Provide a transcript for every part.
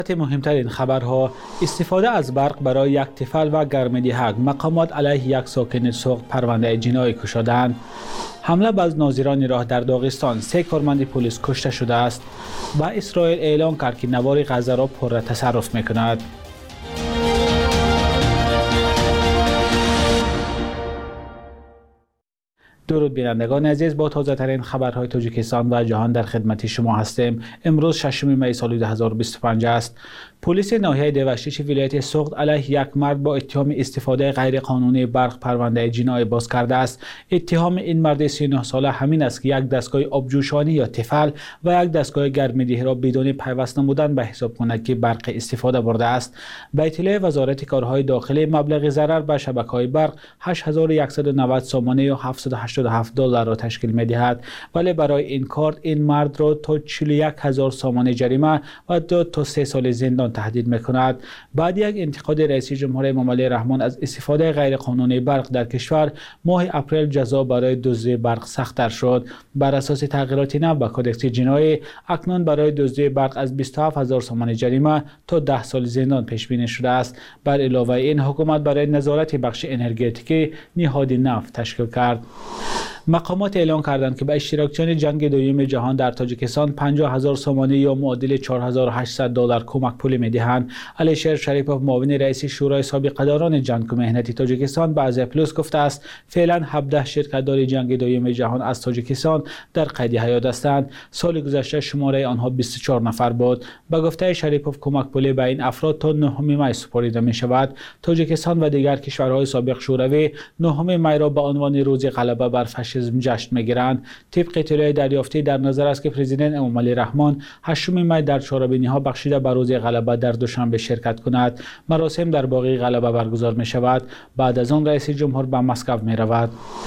مهمترین خبرها: استفاده از برق برای یک طفل و گرم‌دهک، مقامات علیه یک ساکن سوخت پرونده جنایی گشودند. حمله به ناظران راه در داغستان، 3 کارمند پلیس کشته شده است و اسرائیل اعلام کرد که نوار غزه را پر تصرف می‌کند. درود بینندگان عزیز، با تازه ترین خبرهای تاجیکستان و جهان در خدمت شما هستیم. امروز 6 می سال 2025 است. پلیس ناحیه دوشتیچ ولایت سوخت علیه یک مرد با اتهام استفاده غیرقانونی برق پرونده جنایی باز کرده است. اتهام این مرد 39 ساله همین است که یک دستگاه آبجوشانی یا تفل و یک دستگاه گرم‌دهی را بدون پیوست نمودن به حسابخانه برق استفاده برده است. به اطلاع وزارت کارهای داخلی، مبلغ ضرر به شبکه‌های برق 8190 سامانه یا $787 را تشکیل می‌دهد، ولی برای این کار این مرد را تا 41000 سامانه جریمه و 2 تا 3 سال زندان تهدید می‌کند. بعد یک انتقاد رئیس جمهور امامعلی رحمان از استفاده غیرقانونی برق در کشور، ماه اپریل جزا برای دزدی برق سخت‌تر شد. بر اساس تغییرات نو به کدکس جنایی، اکنون برای دزدی برق از 27000 سامانه جریمه تا 10 سال زندان پیش بینی شده است. بر علاوه این، حکومت برای نظارت بخش انرژتیکی نهاد نفت تشکیل کرد. مقامات اعلام کردند که به اشتراکچیان جنگ دوم جهان در تاجیکستان 50000 سامانه یا معادل $4800 کمک پولی می‌دهند. علیشیر شریپوف، معاون رئیس شورای سابقه‌داران جنگ و مهنتی تاجیکستان، به ازیا پلوس گفته است 17 شرکت‌دار جنگ دوم جهان از تاجیکستان در قید حیات هستند. سال گذشته شماره آنها 24 نفر بود. به گفته شریپوف، کمک پولی به این افراد تا 9 می سپرده می‌شود. تاجیکستان و دیگر کشورهای سابق شوروی 9 می را به عنوان روز غلبه بر فاشیسم جشن می‌گیرند. طبق اطلاع دریافتی، در نظر است که پرزیدنت امامعلی رحمان 8 می در چهاربینی‌ها بخشیده به روز غلبه در دوشنبه شرکت کند. مراسم در باغ غلبه برگزار می‌شود. بعد از آن رئیس جمهور به مسکو می‌رود.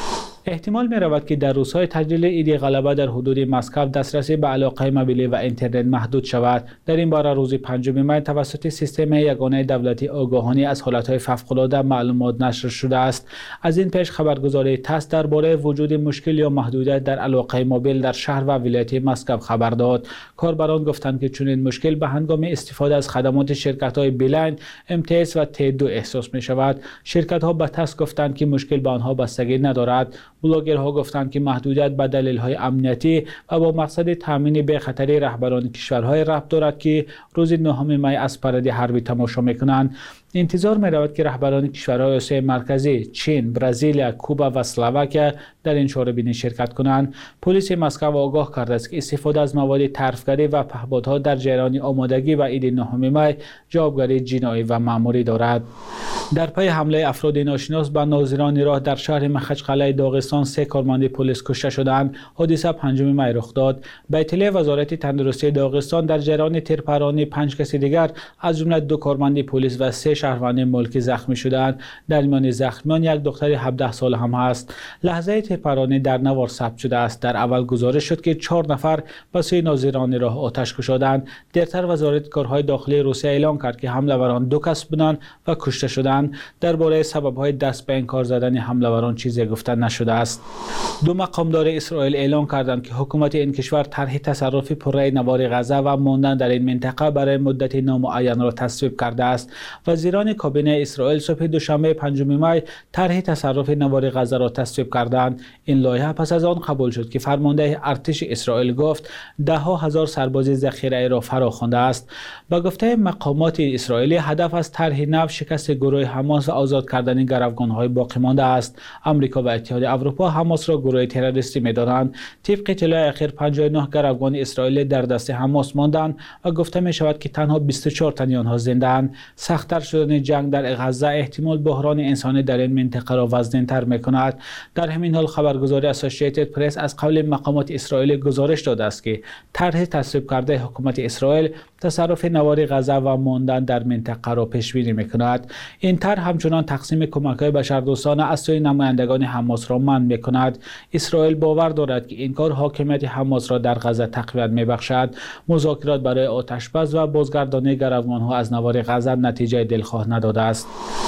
احتمال می رود که در روزهای تعطیل عید غلبه در حدود مسکو دسترسی به علاقه موبیلی و اینترنت محدود شود. در این باره روز 5 می توسط سیستم یگانه دولتی آگاهانی از حالتهای فوق‌العاده معلومات نشر شده است. از این پیش خبرگزاری تاس درباره وجود مشکل یا محدودیت در علاقه موبیل در شهر و ولایت مسکو خبر داد. کاربران گفتند که چنین مشکل به هنگام استفاده از خدمات شرکت‌های بیلند، MTS و T2 احساس می شود. شرکت‌ها به تاس گفتند که مشکل به آنها بستگی ندارد. بلاگرها گفتند که محدودیت به دلایل امنیتی و با مقصد تامین بی‌خطری رهبران کشورهای ربط دارد که روز 9 می از پرده حربی تماشا می‌کنند. انتظار می‌رود که رهبران کشورهای آسیای مرکزی، چین، برزیل، کوبا و اسلواکیا در این چهاربینی شرکت کنند. پلیس مسکو آگاه کرده است که استفاده از مواد طرفگری و پهپادها در جریان آمادگی و عید 9 می جوابگری جنایی و مأموری دارد. در پی حمله افراد ناشناس به ناظران راه در شهر مخچقله داغستان، 3 کارمند پلیس کشته شدند. حادثه 5 می رخ داد. به اطلاع وزارت تندرستی داغستان، در جریان تیرپرانی 5 کس دیگر از جمله 2 کارمند پلیس و 3 شهروند ملکی زخمی شدند. در میان زخمیان یک دختر 17 ساله هم است. لحظه تیرپرانی در نوار ثبت شده است. در اول گزارش شد که 4 نفر به سوی ناظران راه آتش گشودند. دیرتر وزارت کارهای داخلی روسیه اعلام کرد که حمله‌وران 2 کس بودند و کشته شدند. درباره سبب‌های دست به انکار زدن حمله‌وران چیزی گفته نشده است. 2 مقامدار اسرائیل اعلام کردند که حکومت این کشور طرح تصرف پره نوار غزه و ماندن در این منطقه برای مدت نامعین را تصویب کرده است. وزیران کابینه اسرائیل صبح دوشنبه 5 می طرح تصرف نوار غزه را تصویب کردند. این لایحه پس از آن قبول شد که فرمانده ارتش اسرائیل گفت 10,000 سرباز ذخیره را فراخوانده است. با گفته مقامات اسرائیلی، هدف از طرح نو شکست گروه حماس و آزاد کردن گروگان‌های باقی مانده است. آمریکا و اتحاد اروپا حماس را گروه تروریستی می‌دانند. طبق اطلاع اخیر 59 گروگان اسرائیلی در دست حماس ماندند و گفته می شود که تنها 24 تن آنها زنده‌اند. سخت‌تر شدن جنگ در غزه احتمال بحران انسانی در این منطقه را وزن‌تر می‌کند. در همین حال خبرگزاری اسوسییتد پرس از قول مقامات اسرائیلی گزارش داده است که طرح تصویب کرده حکومت اسرائیل تصرف نوار غزه و ماندن در منطقه را پیش بینی می‌کند. این طرح همچنان تقسیم کمک‌های بشردوستانه از سوی نمایندگان حماس را منع می‌کند. اسرائیل باور دارد که این کار حاکمیت حماس را در غزه تقویت می‌بخشد. مذاکرات برای آتش‌بس و بازگردانی گروگان‌ها از نوار غزه نتیجه دلخواه نداده است.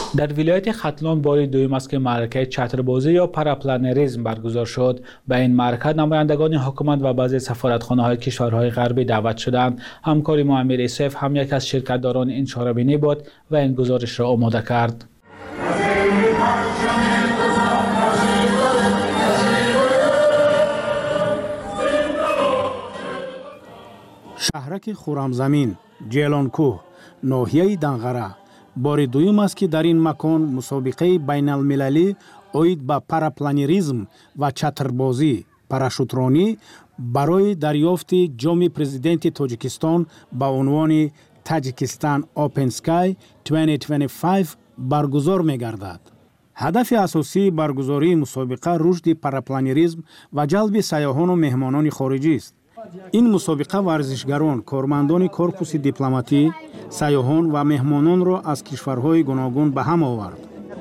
در ولایت ختلان بار دوم است که معرکه چتربازی یا پاراپلانریسم برگزار شد. به این معرکه نمایندگان حکومت و بعضی سفارتخانه‌های کشورهای غربی دعوت شدند. همکار ما امیر یوسف هم یک از شرکتداران این چهاره‌بینی بود و این گزارش را آماده کرد. شهرک خرمزمین، جیلانکوه، ناحیه دنغره بار دوم است که در این مکان مسابقه بین المللی اوید به پاراپلانریسم و چتربازی پاراشوترانی برای دریافت جام پرزیدنت تاجیکستان با عنوان تاجیکستان اوپن سکای 2025 برگزار می گردد. هدف اساسی برگزاری مسابقه رشد پاراپلانریسم و جلب سیاحان و مهمانان خارجی است. این مسابقه ورزشگران، کارمندان کورپوس دیپلماتی، سیاحان و مهمانان را از کشورهای گوناگون به هم آورد.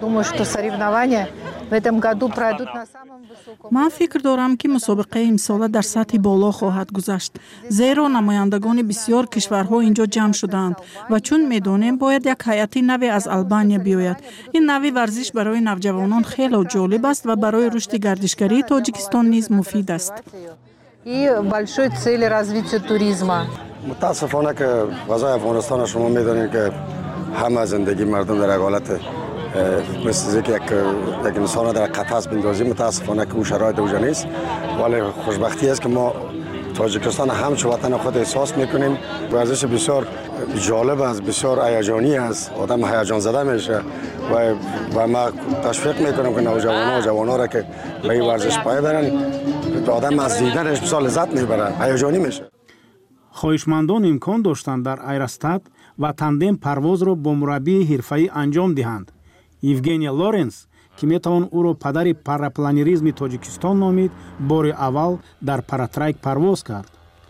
من فکر دارم که مسابقه امسال در سطح بالا خواهد گذشت، زیرا نمایندگان بسیار کشورها اینجا جمع شدند و چون میدانیم باید یک هیئت نوی از آلبانیا بیاید. این نوی ورزش برای نوجوانان خیلی جالب است و برای رشد گردشگری تاجیکستان نیز مفید است. и большой цели развития туризма. متاسفانه که وضع افغانستان شما میدونید که همه زندگی مردم در حالت مثل یک انسان در قفس بندازیم. متاسفانه که اون شرایط اوجا نیست، ولی خوشبختی است که ما تاجیکستان همچون وطن خود احساس میکنیم. ورزش بسیار جالب است، بسیار هیجانی است، آدم هیجان زده میشه و ما تشویق میکنم که نوجوانان و جوانان را که به این ورزش پای برن، آدم از دیدنش بسیار لذت میبره، هیجانی میشه. خواهشمندان امکان داشتند در ایرستاد و تاندم پرواز را با مربی حرفه‌ای انجام دهند. یوگنیا لورنس که میتوان او را پدر پاراپلانریسم تاجیکستان نامید، بار اول در پاراتریک پرواز کرد.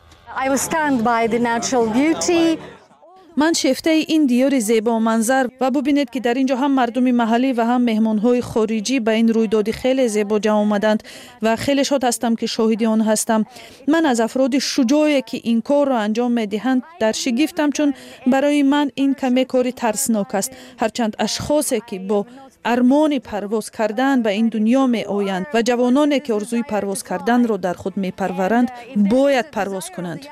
من شیفته این دیار زیبا منظر و ببینید که در اینجا هم مردم محلی و هم مهمانهای خارجی به این رویداد خیلی زیبا جمع آمدند و خیلی شاد هستم که شاهد آن هستم. من از افراد شجاعی که این کار را انجام میدهند در شگفتم، چون برای من این کمی کاری ترسناک است. هرچند اشخاصی که با ارمان پرواز کردن به این دنیا می آیند و جوانانی که آرزوی پرواز کردن را در خود می پرورند باید پرواز کنند.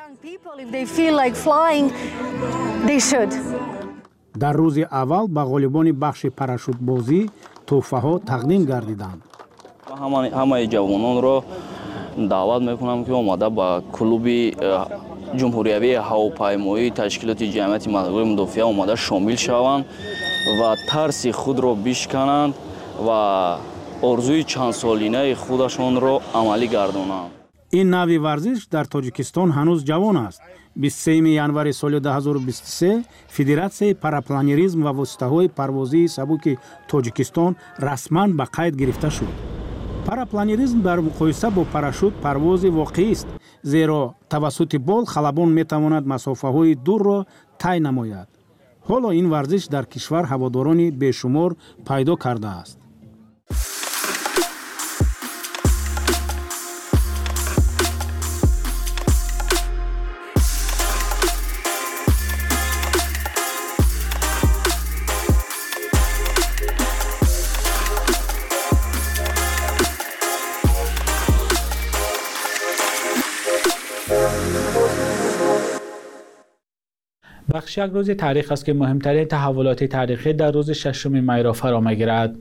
در روز اول به غالبان بخش پاراشوت بازی تحفه ها تقدیم گردیدند. همه جوانان را دعوت میکنم که آمده با کلوب جمهوریوی هواپیمایی تشکیلات جمعیت مدنی مدافع آمده شامل شوند و ترس خود را بشکنند و آرزوی چند سالینه خودشان را عملی گردانند. این نوع ورزش در تاجیکستان هنوز جوان است. 23 ینوار سال 2023 فدراسیون پاراپلانریسم و واسطه‌های پروازی سبک تاجیکستان رسما به قید گرفته شد. پاراپلانریسم در مقایسه با پاراشوت پرواز واقعی است، زیرا توسط بال خلبان میتواند مسافه‌های دور را طی نماید. حالا این ورزش در کشور هواداران بیشمار پیدا کرده است. بخش یک روز تاریخ است که مهمترین تحولات تاریخی در روز 6 می را فرا می‌گیرد.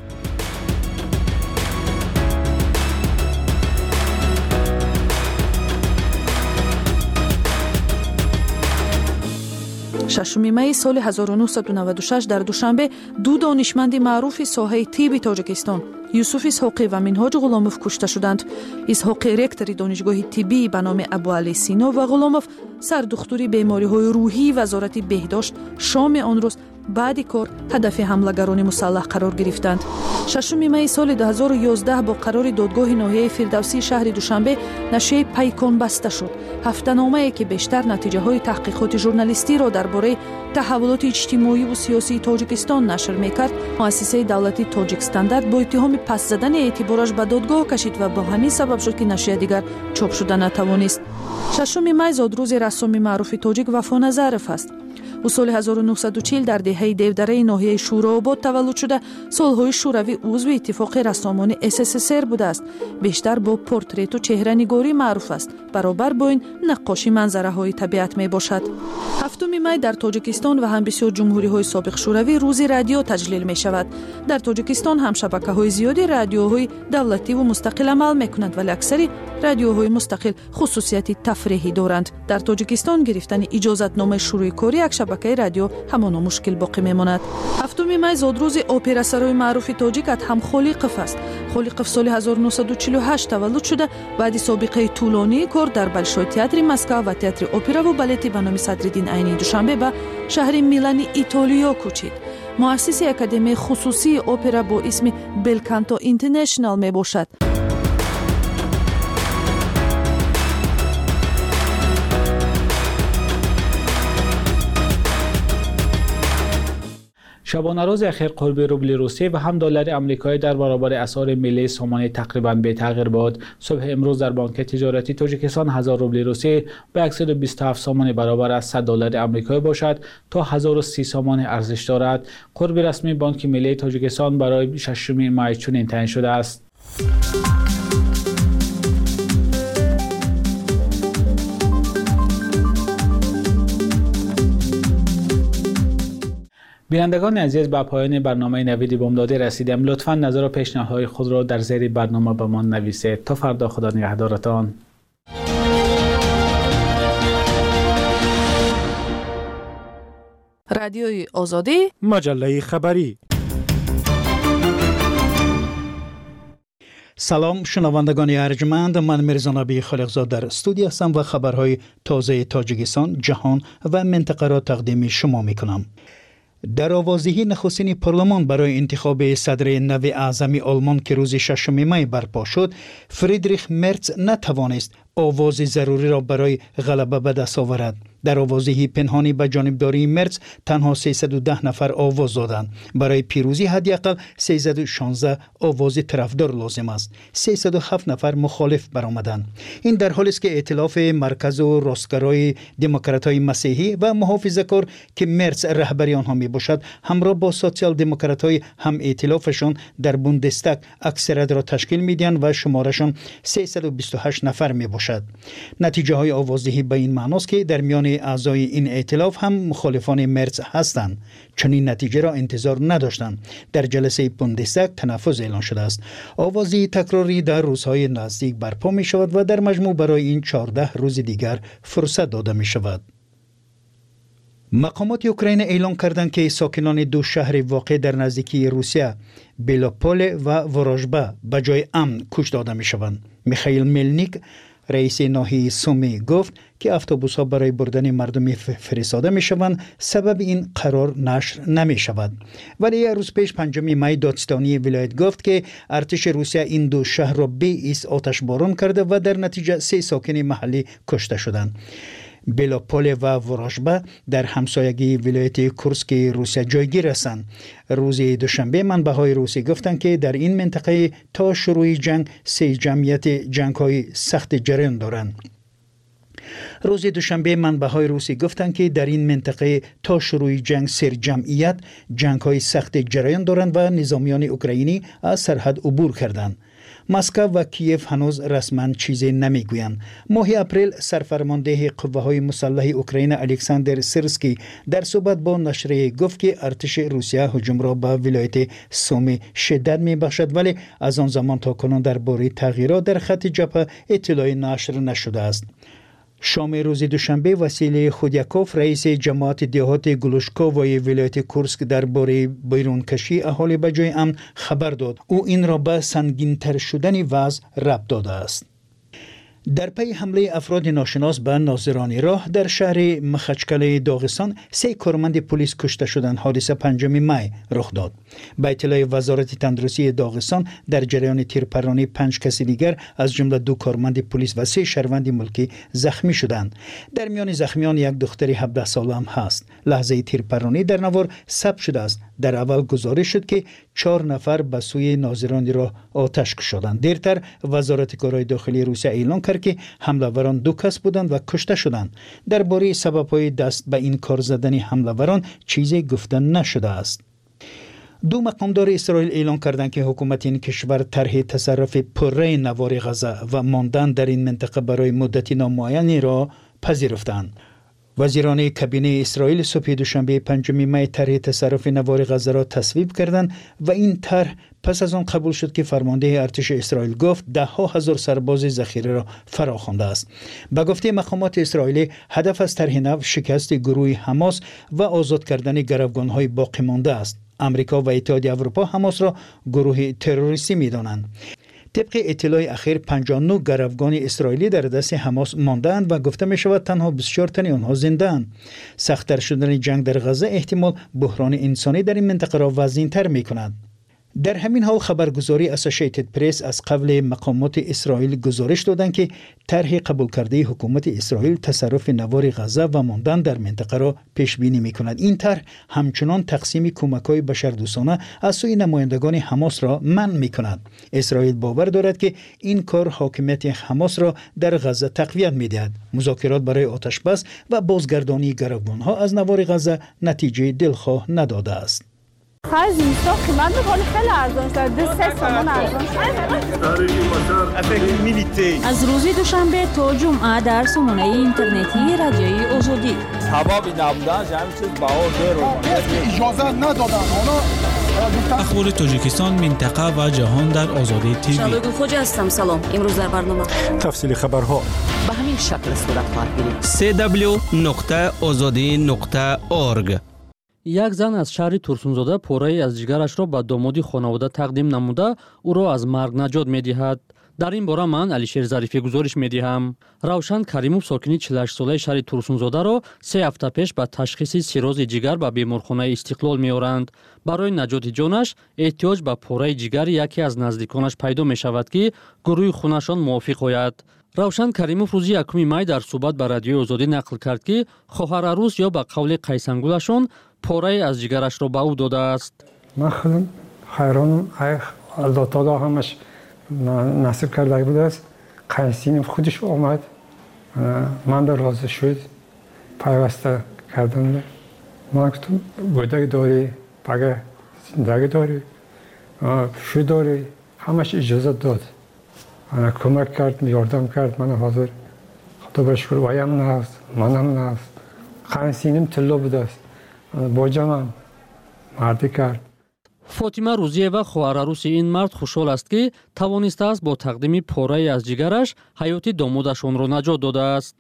ششم می سال 1996 در دوشنبه دو دانشمند معروف ساحه طب تاجیکستان، یوسف اسحاقی و منهاج غلاموف کشته شدند. اسحاقی رکتور دانشگاه طبی به نام ابوعلی سینا و غلاموف سردختور بیماری‌های روحی وزارت بهداشت شام آن روز بعد کار هدف حملگران مسلح قرار گرفتند. 6 می سال 2011 با قرار دادگاه ناحیه فردوسی شهر دوشنبه نشریه پیکان بسته شد. هفته‌نامه‌ای که بیشتر نتیجه‌های تحقیقات ژورنالیستی را درباره تحولات اجتماعی و سیاسی تاجیکستان نشر می‌کرد، مؤسسه دولتی تاجیک استاندارد با اتهام پس زدن اعتبارش به دادگاه کشید و با همین سبب شد که نشریه دیگر چاپ شده نتوانست. 6 می زادروز رسام معروف تاجیک وفا نظرف است. او سال 1940 در دهه 17 ناحیه شوراباد تولد شده سالهای شوروی عضو اتفاق رسامان SSSR بوده است. بیشتر با پورترت و چهره‌نگاری معروف است. برابر با این نقاشی منظره‌های طبیعت میباشد. 7 می در تاجیکستان و هم بسیار جمهوری‌های سابق شوروی روز رادیو تجلیل می‌شود. در تاجیکستان هم شبکه‌های زیادی رادیوهای دولتی و مستقل عمل می‌کنند ولی اکثری رادیوهای مستقل خصوصیت تفریحی دارند. در تاجیکستان گرفتن اجازتنامه شروع کاری یک شبکه رادیو همان مشکل باقی میماند. 7 می زادروز اپرا سرای معروف تاجیک هم خالقف است. خالقف سال 1948 تولد شده بعد سابقه طولانی کار در بلشوی تئاتر مسکو و تئاتر اپرا و بالت به نام صدرالدین عینی دوشنبه به شهر میلان ایتالیا کوچید. مؤسس اکادمی خصوصی اپرا با اسم بلکانتو اینترنشنال می باشد. شبانه روز اخیر قرب روبل روسی و هم دلار آمریکایی در برابر اسعار ملی سومانی تقریباً به تغییر بود. صبح امروز در بانک تجارتی تاجیکستان 1000 روبل روسی به 127 سومانی برابر از 100 دلار آمریکایی باشد تا 1030 سومانی ارزش دارد. قرب رسمی بانک ملی تاجیکستان برای 6 می چنین تعیین شده است. بینندگان عزیز، به پایان برنامه نوید بامدادی رسیدیم. لطفاً نظر و پیشنهادهای خود را در زیر برنامه به ما نویسید. تا فردا، خدا نگهدارتان. رادیوی آزادی، مجله خبری. سلام شنوندگان ارجمند، من میرزا نبی خالقزاد در استودیو هستم و خبرهای تازه تاجیکستان، جهان و منطقه را تقدیم شما میکنم. در آوازدهی نخستین پارلمان برای انتخاب صدر نو اعظم آلمان که روز 6 می برپا شد، فریدریخ مرتز نتوانست آواز ضروری را برای غلبه به دست آورد. در آوازدهی پنهانی به جانبداری مرتز تنها 310 نفر آواز دادند. برای پیروزی حداقل 316 آواز طرفدار لازم است. 307 نفر مخالف برآمدند. این در حالی است که ائتلاف مرکز و راستگرای دموکرات‌های مسیحی و محافظه‌کار که مرتز رهبری آنها میباشد، همراه با سوسیال دموکرات‌های هم ائتلافشان در بوندستاگ اکثریت را تشکیل میدهند و شمارشان 328 نفر میباشد. نتیجه های آوازدهی به این معناست که در میان اعضای این ائتلاف هم مخالفان مرتز هستند. چنین نتیجه را انتظار نداشتند. در جلسه بوندستاگ تنفس اعلان شده است. آوازدهی تکراری در روزهای نزدیک برپا می شود و در مجموع برای این 14 روز دیگر فرصت داده می شود. مقامات اوکراین اعلام کردند که ساکنان دو شهر واقع در نزدیکی روسیه، بیلاپول و ورژبه، به جای امن کش داده می شوند. میخائیل ملنیک، رئیس ناحیه سومی، گفت که اتوبوس‌ها برای بردن مردم فرستاده می‌شوند. سبب این قرار نشر نمی‌شود. ولی یک روز پیش 5 می دادستانی ولایت گفت که ارتش روسیه این دو شهر را به ایست آتشباران کرده و در نتیجه 3 ساکن محلی کشته شدند. بیلاپول و ورژبه در همسایگی ولایت کورسک روسیه جایگیر هستند. روز دوشنبه منبع‌های روسی گفتند که در این منطقه تا شروع جنگ 3 جمعیت جنگ‌های سخت جریان دارند. روز دوشنبه منبع‌های روسی گفتند که در این منطقه تا شروع جنگ 3 جمعیت جنگ‌های سخت جریان دارند و نظامیان اوکراینی از سرحد عبور کردند. مسکو و کیف هنوز رسما چیزی نمیگویند. ماه اپریل سرفرمانده قوه‌های مسلح اوکراین الکساندر سیرسکی در صحبت با نشریه گفت که ارتش روسیه هجوم را به ولایت سومی شدت میبخشد، ولی از آن زمان تا کنون درباره تغییرات در خط جبهه اطلاعی نشر نشده است. شام روز دوشنبه وسیل خودیاکوف، رئیس جماعت دهات گلوشکووای ولایت کورسک درباره بیرون کشی اهالی به جای امن خبر داد. او این را به سنگین‌تر شدن وضع ربط داده است. در پی حمله افراد ناشناس به ناظران راه در شهر مخچکل داغستان 3 کارمند پلیس کشته شدند. حادثه 5 می رخ داد. به اطلاع وزارت تندرستی داغستان در جریان تیرپرانی 5 کس دیگر از جمله 2 کارمند پلیس و 3 شهروند ملکی زخمی شدند. در میان زخمیان یک دختر 17 ساله هم هست. لحظه تیرپرانی در نوار ثبت شده است. در اول گزارش شد که 4 نفر به سوی ناظران راه آتش کشیدند. دیرتر وزارت کارهای داخلی روسیه اعلام کرد که حمله‌وران 2 کس بودند و کشته شدند. درباره سبب‌های دست به این کار زدن حمله‌وران چیزی گفته نشده است. 2 مقامدار اسرائیل اعلام کردند که حکومت این کشور طرح تصرف پره نوار غزه و ماندن در این منطقه برای مدتی نامعینی را پذیرفتند. وزیران کابینه اسرائیل صبح دوشنبه 5 می طرح تصرف نوار غزه را تصویب کردند و این طرح پس از آن قبول شد که فرمانده ارتش اسرائیل گفت 10,000 سرباز ذخیره را فراخوانده است. به گفته مقامات اسرائیلی هدف از طرح نو شکست گروه حماس و آزاد کردن گروگان‌های باقی مانده است. امریکا و اتحادیه اروپا حماس را گروه تروریستی می‌دانند. طبق اطلاع اخیر 59 گروگان اسرائیلی در دست حماس مانده‌اند و گفته می‌شود تنها 24 تن آنها زنده‌اند. سخت‌تر شدن جنگ در غزه احتمال بحران انسانی در این منطقه را وزین‌تر می‌کند. در همین حال خبرگزاری اسوسییتد پرس از قبل مقامات اسرائیل گزارش دادند که طرح قبول کرده حکومت اسرائیل تصرف نوار غزه و ماندن در منطقه را پیش بینی می‌کند. این طرح همچنان تقسیم کمک‌های بشردوستانه از سوی نمایندگان حماس را منع می‌کند. اسرائیل باور دارد که این کار حاکمیت حماس را در غزه تقویت می‌دهد. مذاکرات برای آتشبس و بازگردانی گروگان‌ها از نوار غزه نتیجه دلخواه نداده است. خرج اینستا قیمت می‌کنه خیلی ارزان شده 3 تومان ارزان شده. از روز دوشنبه تا جمعه در سامانه اینترنتی رادیوی آزادی سبب نبودن همین چیز بهار رو اجازه ندادن. اخبار تاجیکستان، منطقه و جهان در آزادی تیوی. شادو خوجا هستم. سلام. امروز در برنامه تفصیل خبرها به همین شکل صورت خواهد گرفت. www.azadi.org. یک زن از شهر تورسونزاده پوره‌ای از جگرش را به دامادی خانواده تقدیم نموده او را از مرگ نجات می‌دهد. در این باره من علیشیر ظریفی گزارش می‌دهم. روشن کریموف ساکنی 48 ساله شهر تورسونزاده را 3 هفته پیش به تشخیص سیروز جگر به بیمارخانه استقلال می‌آورند. برای نجات جانش احتیاج به پوره جگر یکی از نزدیکانش پیدا می‌شود که گروه خونشان موافق آید. روشن کریموف روزی 1 می در صحبت با رادیوی آزادی نقل کرد که خواهر عروس یا به قول قیسنگولشان پاره از جگرش را به او داده است. من خیلی حیرانم. الله تعالی همش نصیب کرده بود است. قیسین خودش آمد. من در راضی شد. پیوسته کردم. من گفتم بودک داری، بگه زندگی داری، شو داری. همش اجازه داد. من کمک کرد، یاردم کرد. من حاضر خدا به شکر وایم نهست، منم نهست. قیسینم طلا بود است. با جمعم مردی کرد. فاطمه روزیه و خواهر عروس این مرد خوشحال است که توانسته است با تقدیم پاره از جگرش حیات دامادشان را نجات داده است.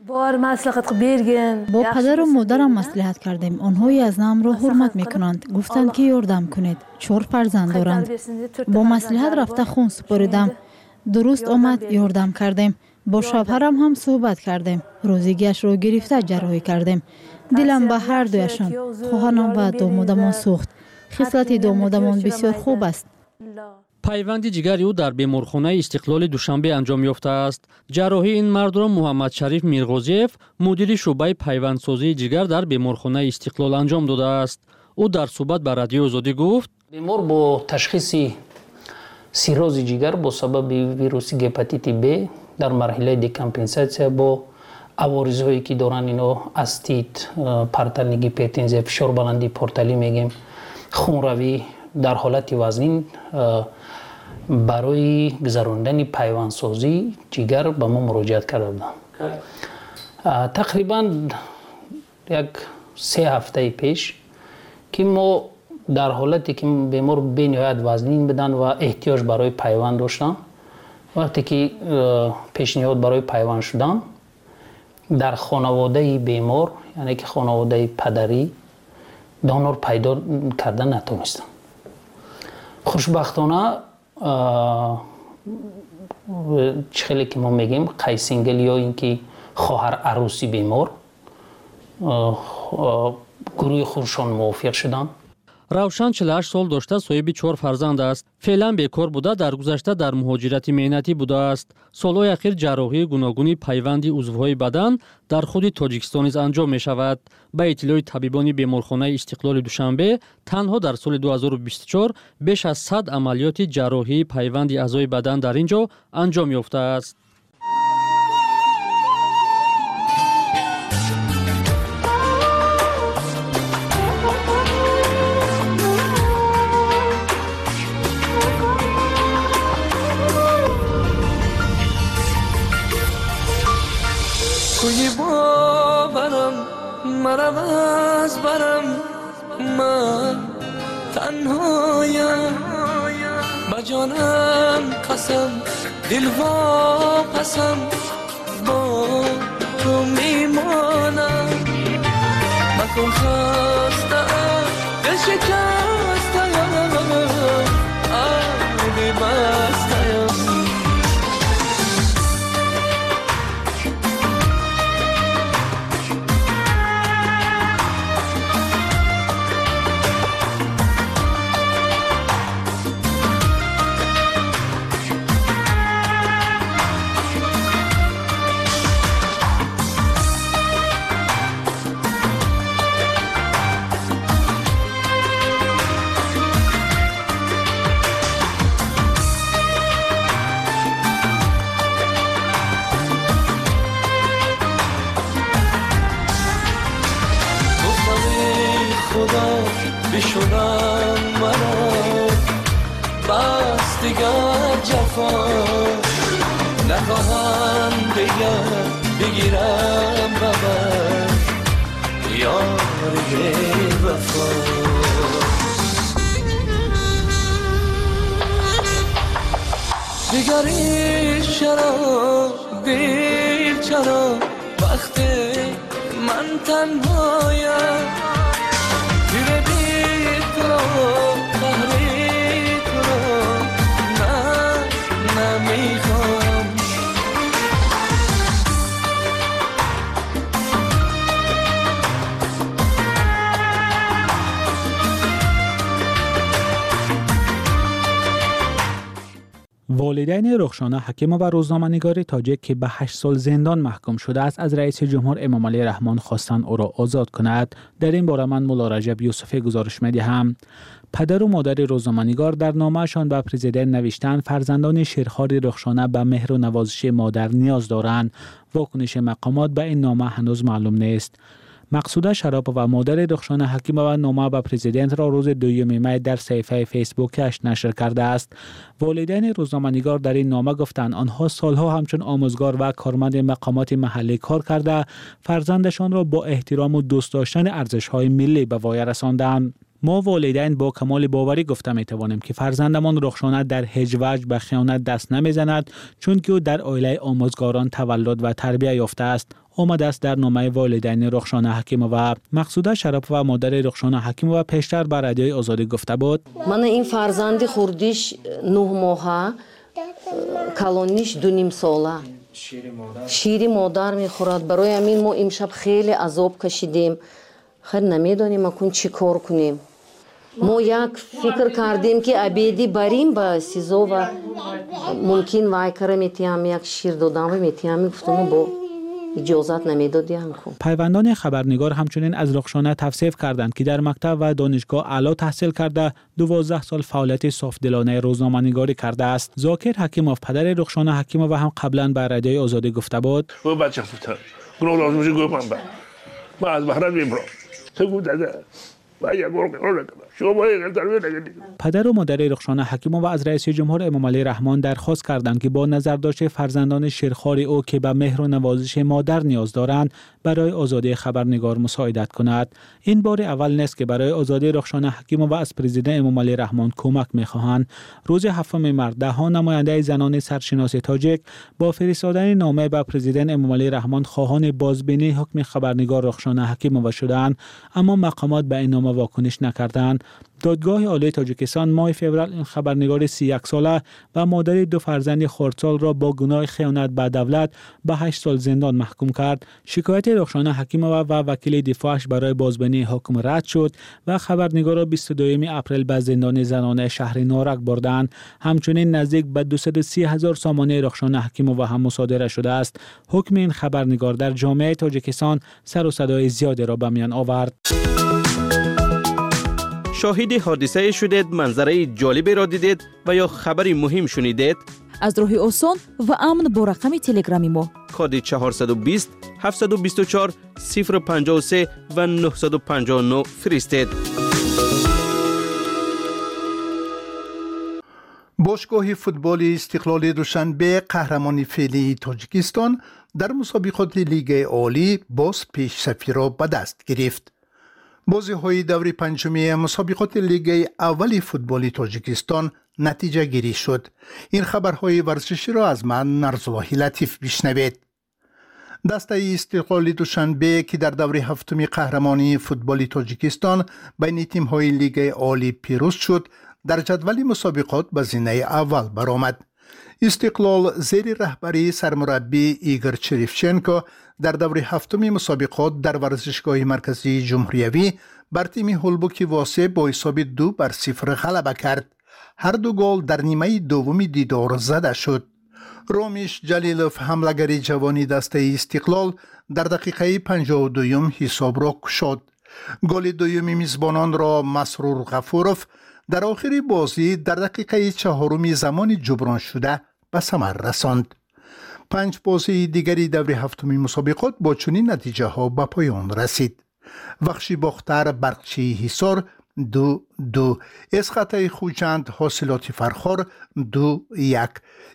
با پدر و مادرم مصلحت کردیم. آنهایی از نام را حرمت میکنند. گفتند که یاردم کنید. 4 فرزند دارند. با مصلحت رفته خون سپاریدم. درست آمد یاردم کردیم. با شوهرم هم صحبت کردیم. روزیگیش را گرفته جراحی کردیم. دلم به هر دویشان، خواهرم و دامادمان سوخت. خصلت دامادمان بسیار خوب است. پیوند جگر او در بیمارخانه استقلال دوشنبه انجام یافته است. جراحی این مرد را محمد شریف میرغازیف، مدیر شعبه پیوندسازی جگر در بیمارخانه استقلال انجام داده است. او در صحبت با رادیو آزادی گفت: بیمار با تشخیص سیروز جگر با سبب ویروس هپاتیت B در مرحله دیکامپنساسیا با عوارض‌هایی که دارن اینا استیت، پرتلگی، پرتنزی، فشار بلندی پورتالی میگیم، خونروی در حالت وزنین برای گذراندن پیوندسازی جگر به ما مراجعت کرده بودن. تقریبا 3 هفته پیش که ما در حالتی که بیمار به نهایت وزنین بدن و احتیاج برای پیوند داشتن، وقتی که پیشنهاد برای پیوند شدن در خانواده بیمار، یعنی که خانواده پدری، دانور پیدا کردن نتونستن. خوشبختانه خیلی که ما میگیم قیسینگل یا اینکه خواهر عروسی بیمار گروه خودشان موافق شدن. равшан 48 сол дошта соҳиби 4 фарзанд аст. феълан бекор буда дар гузашта дар муҳоҷирати меҳнатӣ будааст. солҳои ахир ҷарроҳии гуногуни пайванди узвҳои бадан дар худи Тоҷикистон низ анҷом мешавад. ба иттилои табибони беморхонаи Истиқлоли Душанбе, танҳо дар соли 2024 беш аз 100 амалиёти ҷарроҳии пайванди аъзои бадан дар ин ҷо анҷом ёфтааст. کوی باورم مرم از برم من تنهایم با جانم قسم دل واپسم با تو میمانم مکن خستم دل شکستم آبی بستم بشونم مرا بس دیگر جفا نخواهم دیگر بگیرم ببر یاری وفا دیگری چرا دیر چرا وقتی من تنهایم والدین رخشانه حکیمه و روزنامه‌نگار تاجیک که به 8 سال زندان محکوم شده است از رئیس جمهور امامعلی رحمان خواستند او را آزاد کند. در این باره من مولا رجب یوسفی گزارش می‌دهم. پدر و مادر روزنامه‌نگار در نامه‌شان به پرزیدنت نوشتند فرزندان شیرخوار رخشانه به مهر و نوازش مادر نیاز دارند. واکنش مقامات به این نامه هنوز معلوم نیست. مقصوده شراپه و مادر رخشانه حکیمه و نامه به پرزیدنت را روز 2 می در صفحه فیسبوکش نشر کرده است. والدین روزنامه‌نگار در این نامه گفتند آنها سالها همچون آموزگار و کارمند مقامات محلی کار کرده فرزندشان را با احترام و دوست داشتن ارزش‌های ملی به وای رساندند. ما والدین با کمال باوری گفته می توانیم که فرزندمان رخشانه در هیچ وجه به خیانت دست نمیزند چون که او در عائله آموزگاران تولد و تربیت یافته است. آمده است در نامه والدین رخشانه حکیمه و مقصوده شراپه و مادر رخشانه حکیمه و پیشتر بر رادیوی آزادی گفته بود. من این فرزند خوردیش 9 ماهه کالونیش 2.5 ساله شیر مادر میخورد. برای همین ما امشب خیلی عذاب کشیدیم. خیر نمیدونیم اکن چی کار کنیم. ما یک فکر کردیم که ابیدی بریم با سیزو و ممکن وای کار میتیم یک شیر دادم میتیم گفتم با اجازت نمیدادیم. پیوندان خبرنگار همچنین از رخشانه توصیف کردند که در مکتب و دانشگاه اعلی تحصیل کرده 12 سال فعالیت صافدلانه روزنامه‌نگاری کرده است. ذاکر حکیموف پدر رخشانه حکیمه و هم قبلا بر رادیوی آزادی گفته بود. و بچه فوتر گروه لازم میشه گفتم ما از بحران میبرم سگو داده پدر و مادر رخشانه حکیمه و از رئیس جمهور امامعلی رحمان درخواست کردند که با نظر داشته فرزندان شیرخوار او که به مهر و نوازش مادر نیاز دارند برای آزادی خبرنگار مساعدت کند. این بار اول نیست که برای آزادی رخشانه حکیمه و از پرزیدنت امامعلی رحمان کمک می‌خواهند. روز 7 مارس ده‌ها نماینده زنان سرشناس تاجیک با فرستادن نامه به پرزیدنت امامعلی رحمان خواهان بازبینی حکم خبرنگار رخشانه حکیمه شدند، اما مقامات به این نامه اما واکنش نکردند. دادگاه عالی تاجیکستان ماه فوریه این خبرنگار 31 ساله و مادر 2 فرزند خردسال را با گناه خیانت به دولت به 8 سال زندان محکوم کرد. شکایت رخشانه حکیمووا و وکیل دفاعش برای بازبینی حکم رد شد و خبرنگار را 22 اپریل به زندان زنانه شهر نارک بردند. همچنین نزدیک به 230,000 سامانه رخشانه حکیمووا هم مصادره شده است. حکم این خبرنگار در جامعه تاجیکستان سر و صدای زیادی را به میان آورد. شاهد حادثه شدید، منظره جالبی را دیدید و یا خبری مهم شنیدید؟ از راه آسان و امن با رقم تلگرامی ما کد 420 724 053 و 959 فرستید. باشگاه فوتبال استقلال دوشنبه قهرمان فعلی تاجیکستان در مسابقات لیگ عالی باز پیش‌صفی را به دست گرفت. بازی‌های دور پنجمی مسابقات لیگ اول فوتبال تاجیکستان نتیجه گیری شد. این خبرهای ورزشی را از من نرزالله لطیف بشنوید. دسته استقلال دوشنبه که در دور هفتم قهرمانی فوتبال تاجیکستان بین تیم‌های لیگ عالی پیروز شد، در جدول مسابقات به زینه اول برآمد. استقلال زیر رهبری سرمربی ایگور چریفچنکو در دور هفتم مسابقات در ورزشگاه مرکزی جمهوریوی بر تیم هولبوک واسه با حساب 2-0 غلبه کرد. هر دو گل در نیمه دوم دیدار زده شد. رامیش جلیلوف حمله‌گر جوانی دسته استقلال در دقیقه 52 حساب را گشود. گل دوم میزبانان را مسرور غفوروف در آخر بازی در دقیقه 4 زمان جبران شده به ثمر رساند. 5 بازی دیگری دور هفتم مسابقات با چنین نتیجه ها به پایان رسید. وخشی باختر برقچی حصار 2-2، اسخطه خوجند حاصلات فرخار 2-1،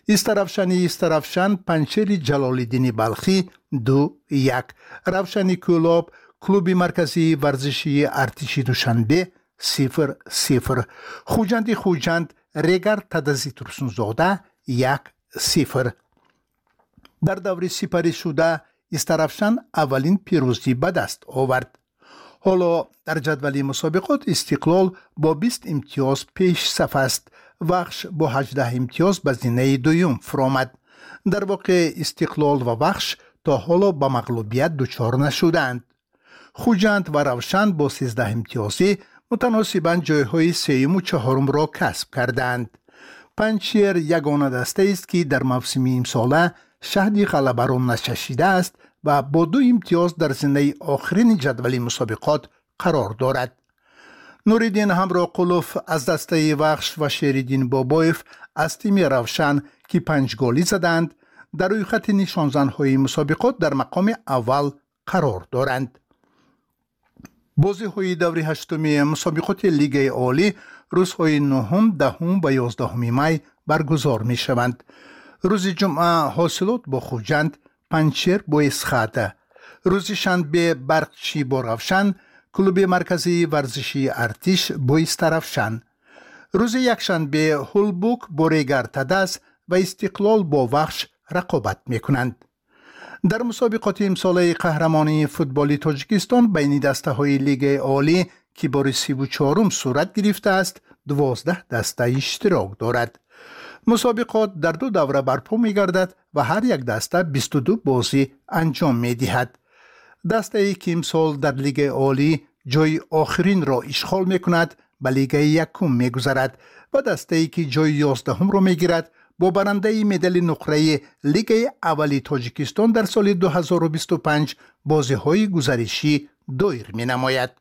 استرفشن پنچری جلالالدین بلخی 2-1، روشنی کولاب کلوب مرکزی ورزشی ارتشی دوشنبه 0-0، خوجند رگر تدزی ترسونزاده 1-0. در دور سپری شده استرفشن اولین پیروزی به دست آورد. حالا در جدول مسابقات استقلال با 20 امتیاز پیش صف است. وخش با 18 امتیاز به زینه دوم فرآمد. در واقع استقلال و وخش تا حالا به مغلوبیت دچار نشدند. خوجند و روشن با 13 امتیازی متناسباً جایهای سوم و چهارم را کسب کردند. پنچیر یگانه دسته است که در موسم امساله شهد غلبه را نچشیده است و با 2 امتیاز در زینه آخرین جدول مسابقات قرار دارد. نوریدین همراه قلوف از دسته وخش و شیریدین بابایف از تیم روشن که 5 گلی زدند در روی خط نشانزن‌های مسابقات در مقام اول قرار دارند. بازی‌های دور هشتم مسابقات لیگ عالی روزهای 9، 10 و 11 می برگزار می‌شوند. روز جمعه حاصلات با خوجند، پنچیر با اسخاته، روز شنبه برقچی با روشن، کلوب مرکزی ورزشی ارتش با استرفشن، روز یکشنبه هولبوک با ریگر تدس و استقلال با وخش رقابت می‌کنند. در مسابقات امساله قهرمانی فوتبال تاجیکستان بین دسته های لیگ عالی که بار 34 صورت گرفته است 12 دسته اشتراک دارد. مسابقات در 2 دوره برپا می گردد و هر یک دسته 22 بازی انجام می دهد. دسته ای که امسال در لیگ عالی جای آخرین را اشغال می کند به لیگ یکم می گذرد و دسته ای که جای 11 را می گیرد با برنده مدال نقره لیگ اولی تاجیکستان در سال 2025 بازی‌های گزارشی دایر می‌نماید.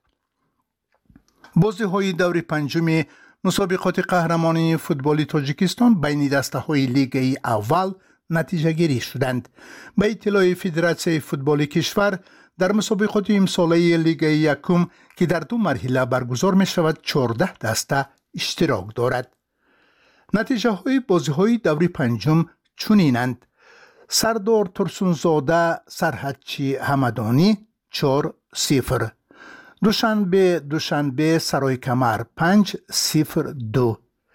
بازی‌های دور پنجم مسابقات قهرمانی فوتبال تاجیکستان بین دسته‌های لیگ اول نتیجه گیری شدند. به اطلاع فدراسیون فوتبال کشور در مسابقات امساله لیگ یکم که در 2 مرحله برگزار می‌شود 14 دسته اشتراک دارد. نتیجه های بازی های دوری پنجم چونینند: سردار ترسونزاده سرحدچی همدانی 4-0، دوشنبه سرای کمر 5-0-2،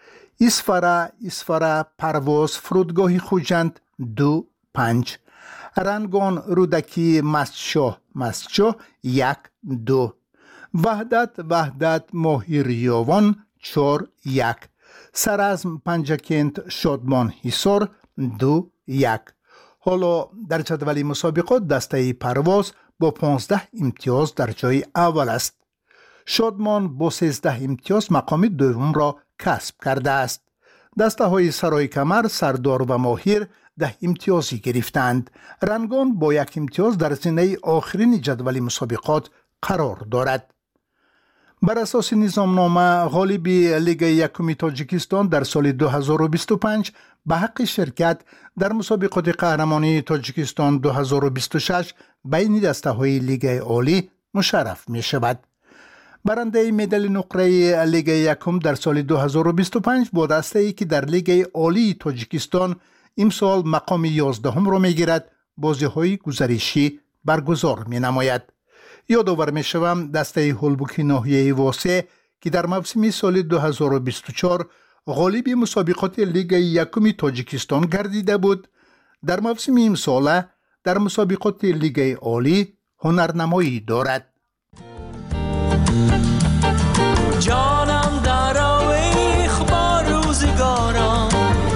اسفره پرواز فرودگاه خوجند 2-5، رنگان رودکی مستشاه 1-2، وحدت ماهیریاوان 4-1. سرازم پنجکент شادمان حصار 2-1. حالا در جدول مسابقات دسته پرواز با 15 امتیاز در جای اول است. شادمان با 13 امتیاز مقام دوم را کسب کرده است. دسته های سرای کمر، سردار و ماهیر 10 امتیازی گرفتند. رنگان با 1 امتیاز در زینه آخرین جدول مسابقات قرار دارد. بر اساس نظامنامه غالب لیگ یکم تاجیکستان در سال 2025 به حق شرکت در مسابقات قهرمانی تاجیکستان 2026 بین دسته های لیگ عالی مشرف می شود. برنده مدال نقره لیگ یکم در سال 2025 با دسته ای که در لیگ عالی تاجیکستان امسال مقام 11 را می گیرد بازی های گزارشی برگزار می نماید. یادآور می شوم دسته هولبوکی ناحیه واسع که در موسم سال 2024 غالب مسابقات لیگ یکم تاجیکستان گردیده بود، در موسم امسال در مسابقات لیگ عالی هنرنمایی دارد. جانم در آویخ با روزگاران،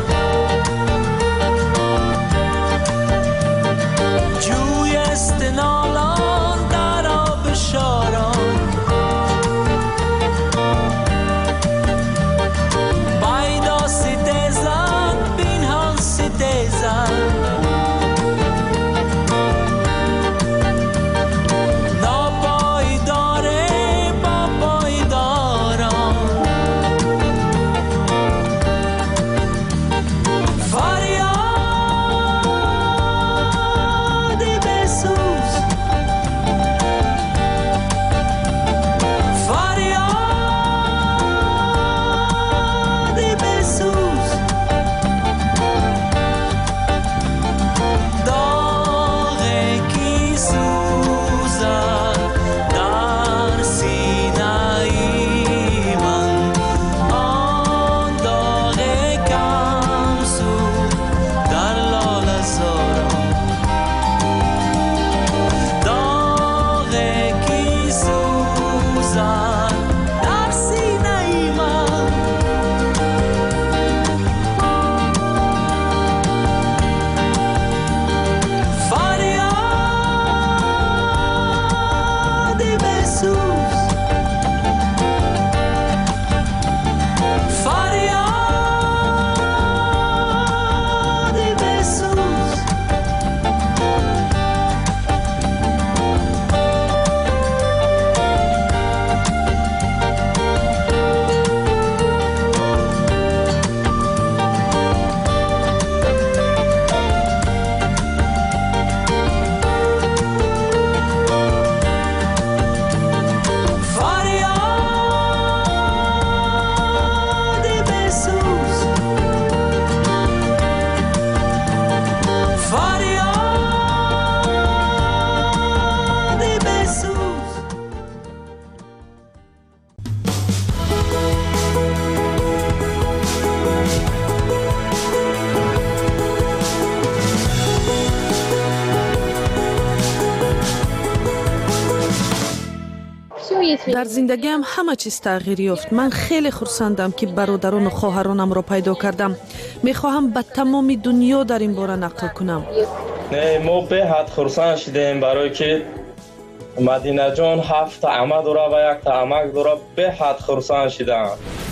جوی استنالان در آب شاران، بایدا ستیزن بینهان ستیزن، در زندگیم همه چیز تغییر یافت. من خیلی خرسندم که برادران و خواهرانم را پیدا کردم. میخواهم به تمام دنیا در این باره نقل کنم. نه، ما به حد خرسند شدیم برای که مدینه جان 7 عمه داره و 1 عمک داره. به حد خرسند شدم.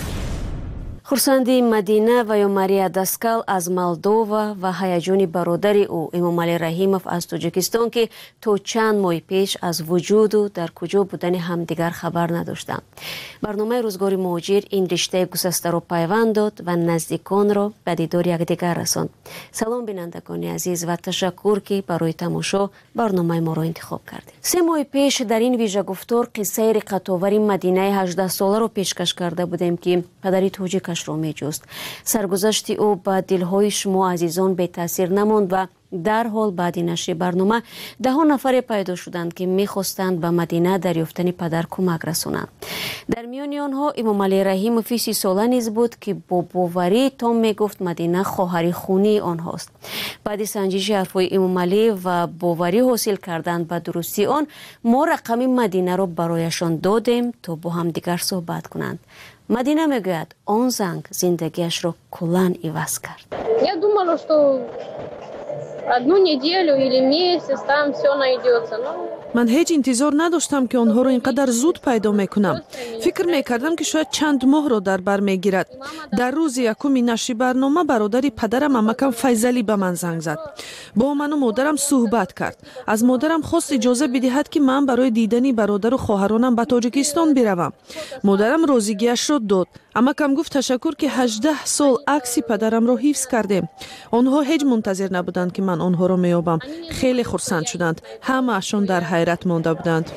خурсанди Мадина ва ё Мария Даскал аз Молдова ва ҳаяҷони бародари ӯ Эмомалӣ Раҳимов аз Тоҷикистон ки то чанд моҳи пеш аз вуҷуду дар куҷо будани ҳамдигар хабар надоштанд. барномаи рӯзгори муҳоҷир ин риштаи гусастаро пайванд дод ва наздиконро ба дидори якдигар расонд. салом бинандагони азиз ва ташаккур ки барои тамошо барномаи моро интихоб кардед. 3 моҳи пеш дар ин вижагуфтор қиссаи риқатовари Мадинаи 18-соларо пешкаш карда будем ки падари тоҷикаш ро меҷуст. саргузашти ӯ ба дилҳои шумо азизон бетаъсир намонд ва در حال بعد نشر برنامه ده نفر پیدا شدند که میخواستند به مدینه دریافتن پدر کمک رسانند. در میان آنها امام علی رحیموف 30 ساله نیز بود که با باوری تام میگفت مدینه خواهر خونی آنهاست. بعد سنجش حرفای امام علی و باوری حاصل کردند به درستی آن، ما رقم مدینه را برایشان دادیم تا با هم دیگر صحبت کنند. مدینه میگوید آن زنگ زندگیش را کلاً عوض کرد. Я думала, что одну неделю или месяц там все найдется. من هیچ انتظار نداشتم که آنها را اینقدر زود پیدا میکنم. فکر میکردم که شاید چند ماه را در بر میگیرد. در روز یکم نشر برنامه برادری پدرم عمکم فیضلی به من زنگ زد. با من و مادرم صحبت کرد. از مادرم خواست اجازه بدهد که من برای دیدن برادر و خواهرانم به تاجیکستان بروم. مادرم راضیگیش را داد. عمکم گفت تشکر که 18 سال عکس پدرم را حفظ کردیم. آنها هیچ منتظر نبودند که من آنها را میابم. خیلی خرسند شدند. همه‌شان در حیرت مانده بودند.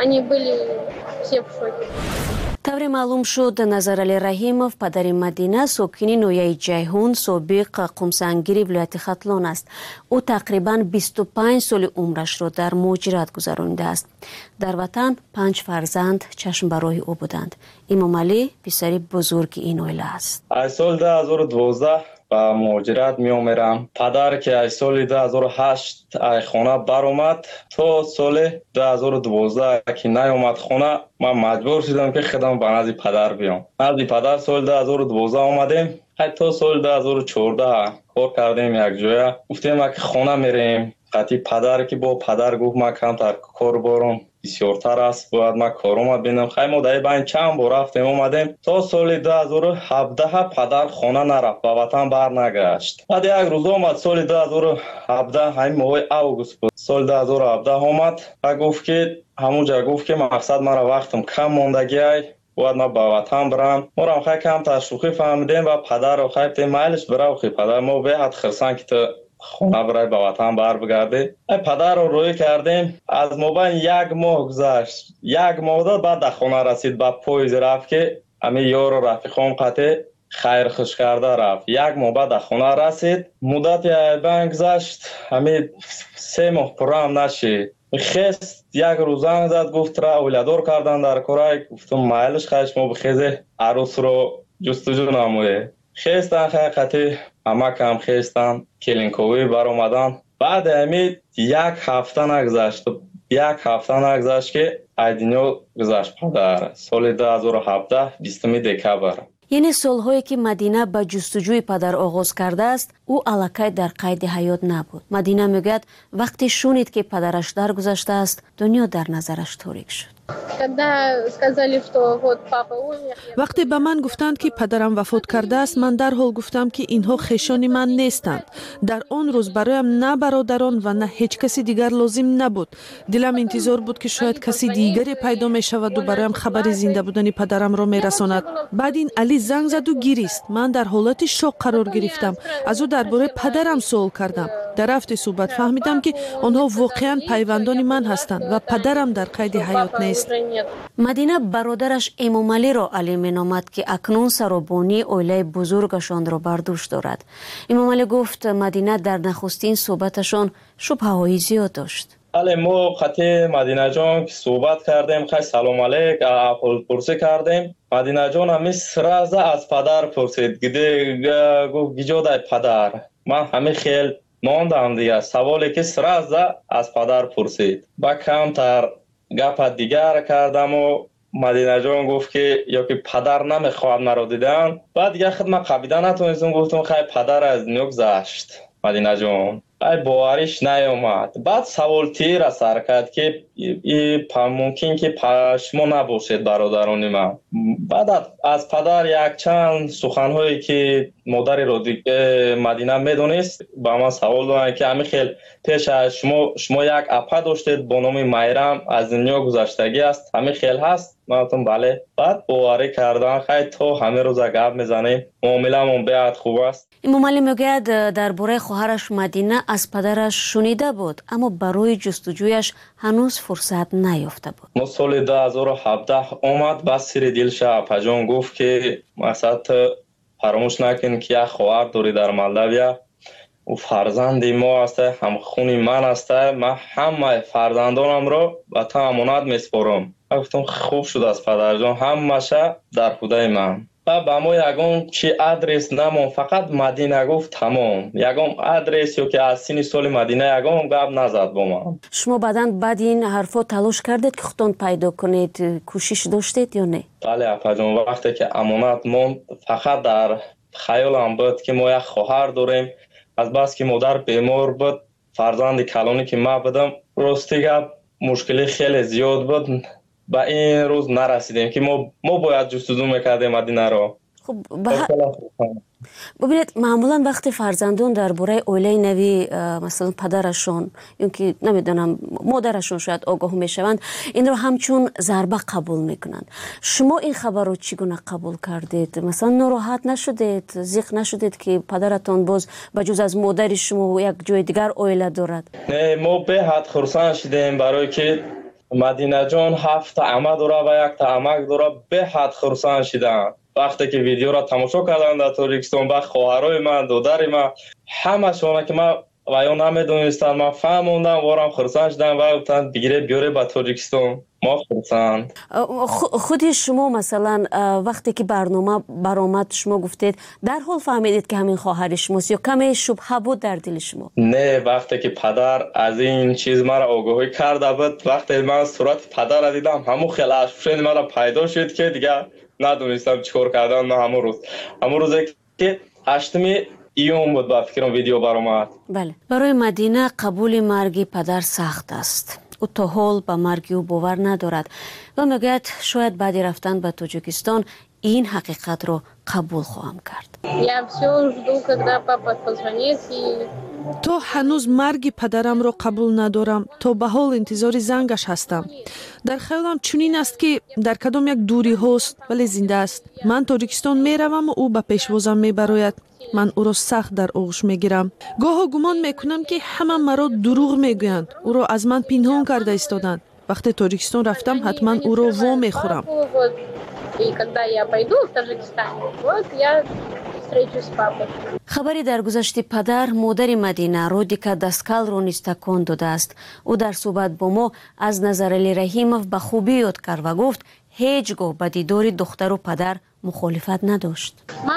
طور معلوم شد نظرعلی رحیموف پدر مدینه ساکن نویه جیهون سابق قمسنگیری ولایت ختلان است. او تقریباً 25 سال عمرش را در مهاجرت گذرانیده است. در وطن 5 فرزند چشم برای او بودند. امام علی پسر بزرگ این عائله است. از سال 2012 با مهاجرت می آمدم. پدر که از سال 2008 از خانه بر اومد تا سال 2012 که نیامد خانه، من مجبور شدم که خودم به نزد پدر بیام. نزد پدر سال 2012 آمدیم. حتی سال 2014 کار کردیم یک جای. گفتیم که خانه میریم. قطعی پدر که با پدر گفت من کمتر کار بارم بسیارتر است، باید من کارم ببینم. خیلی ما در بین چند بار رفتیم اومدیم تا سال 2017 پدر خانه نرفت، به وطن بر نگشت. بعد یک روز آمد سال 2017 همین ماه اوگوست بود. سال 2017 آمد و گفت که همونجا گفت که مقصد مرا وقتم کم ماندگی باید من به وطن برم. ما را خیلی کم تشویقی فهمیدیم و پدر رو خیلی میلش برای خیلی پدر ما به حد خرسان که تو خونه برای به وطن بر بگرده. پدر رو روی کردیم. از مابین 1 ماه گذشت. 1 ماه داد بعد در خونه رسید. با پویز رفت که همین یار و رفیقام قطع خیر خوش کرده رفت. 1 ماه بعد در خونه رسید. مدت بین گذشت. همین 3 ماه پرام نشید. خست 1 روز زنگ زد گفت را اولادور کردن در کرای. گفتم مایلش خیش ما بخیزه عروس رو جستجو نموده. خستن خیلی قطعی عمکم خستن کلینکوی بر اومدن. بعد همین 1 هفته نگذشت. 1 هفته نگذشت که ایدینیو گذشت پدر. سال 2017 20 دکبر. یعنی سالهایی که مدینه به جستجوی پدر آغاز کرده است، او الکی در قید حیات نبود. مدینه میگوید وقتی شنید که پدرش درگذشته است، دنیا در نظرش تاریک شد. وقتی به من گفتند که پدرم وفات کرده است، من در حال گفتم که اینها خویشان من نیستند. در آن روز برایم نه برادران و نه هیچ کسی دیگر لازم نبود. دلم انتظار بود که شاید کسی دیگری پیدا می شود و برایم خبر زنده بودن پدرم را می رساند. بعد این علی زنگ زد و گریست. من در حالت شوک قرار گرفتم. از او درباره پدرم سوال کردم. در رفت صحبت فهمیدم که آنها واقعا پیوندان من هستند و پدرم در قید حیات نیست. مدینه برادرش امام علی را علی مینامد که اکنون سرابانی عائله بزرگشان را بر دوش دارد. امام علی گفت مدینه در نخستین صحبتشان شبهه‌های زیاد داشت. بله ما خطی مدینه جان که صحبت کردیم، خیلی سلام علیک احوال پرسی کردیم. مدینه جان همی سرازه از پدر پرسید. گفت گیجاده پدر. من همی خیلی ماندم دیگه. سوالی که سرازه از پدر پرسید. با کمتر گپ دیگر کردم و مدینه جان گفت که یا که پدر نمیخواد مرا دیدن. بعد دیگه خدمت قبیده نتونستم. گفتم خیلی پدر از دنیا گذشت. مدینه جان خیلی باوریش نیومد. بعد سوال تیر از سر کرد که ممکن که شما نباشید برادران من. بعد از پدر یک چند سخنهایی که مادر رو مدینه میدونست با من سوال دارن که همین خیلی پیش از شما یک اپا داشتید با نام میرم از دنیا گذشتگی است، همین خیلی هست؟ من گفتم بله. بعد باوری کردن خیلی تو همه روز گپ میزنیم، معامله‌مون بیاد خوب است. امام علی میگوید درباره خواهرش مدینه از پدرش شنیده بود اما برای جستجویش هنوز فرصت نیافته بود. ما سال 2017 اومد با سر دلش اپا جان گفت که مقصد فراموش نکن که یک خواهر داری در مالداویا او فرزندی ما است، هم خونی من است. من همه فرزندانم را به تو امانت میسپارم. گفتم خوب شد از پدر جان، همشه در خدای من. با ما یگان چی آدرس نمون، فقط مدینه گفت تمام. یگان آدرس یا که از سین سال مدینه یگان گپ نزد با من. شما بعد این حرفا تلاش کردید که خودتون پیدا کنید، کوشش داشتید یا نه؟ بله اپا جان، وقتی که امانت موند فقط در خیالم بود که ما یک خواهر داریم. از بس که مادر بیمار بود، فرزند کلانی که ما بودم، راستی گپ مشکلی خیلی زیاد بود. با این روز نرسیدیم که ما باید جستجو میکردیم مدینه را. خب ببینید معمولا وقتی فرزندان درباره اویله نوی مثلا پدرشون یا که نمیدونم مادرشون شاید آگاه میشوند، این رو همچون ضربه قبول میکنند. شما این خبر رو چگونه قبول کردید؟ مثلا ناراحت نشدید، ضیق نشدید که پدرتون باز بجز از مادر شما یک جای دیگر اویله دارد؟ نه، ما به حد خرسند شدیم برای که مدینه جان 7 عمه داره و 1 عمک داره. به حد خرسند شدن وقتی که ویدیو را تماشا کردن در تاجیکستان. با خواهرای من، دادر من، همه شونه که من و یا نمیدونستن، من فهموندم وارم خرسند شدن و گفتن بگیره بیاره به تاجیکستان. ما خرسند. خودی شما مثلا وقتی که برنامه برآمد شما گفتید در حال فهمیدید که همین خواهر شماست یا کمی شبهه بود در دل شما؟ نه، وقتی که پدر از این چیز مرا آگاهی کرده بود، وقتی من صورت پدر را دیدم، همون خیلی افشین مرا پیدا شد که دیگه ندونستم چیکار کردن. من همون روزی که 8 ایون بود با فکرم ویدیو برآمد. بله، برای مدینه قبول مرگ پدر سخت است. او تا حال به مرگ او باور ندارد و میگوید شاید بعد رفتن به تاجیکستان این حقیقت رو قبول خواهم کرد. تو هنوز مرگ پدرم رو قبول ندارم، تو به حال انتظار زنگش هستم. در خیالم چنین است که در کدام یک دوری هست ولی زنده است. من تاجیکستان میروم و او به پیشوازم میبراید. من او را سخت در آغوش میگیرم. گاه گمان میکنم که همه مرا دروغ میگویند، او را از من پنهان کرده ایستادند. وقتی تاجیکستان رفتم حتما او را وا میخورم. خبری در گذشت پدر مادر مدینه رودیکا دستکال رو نیز تکان داده است. او در صحبت با ما از نظر علی رحیمов به خوبی یاد کرد و گفت هیچگاه به دیدار دختر و پدر مخالفت نداشت.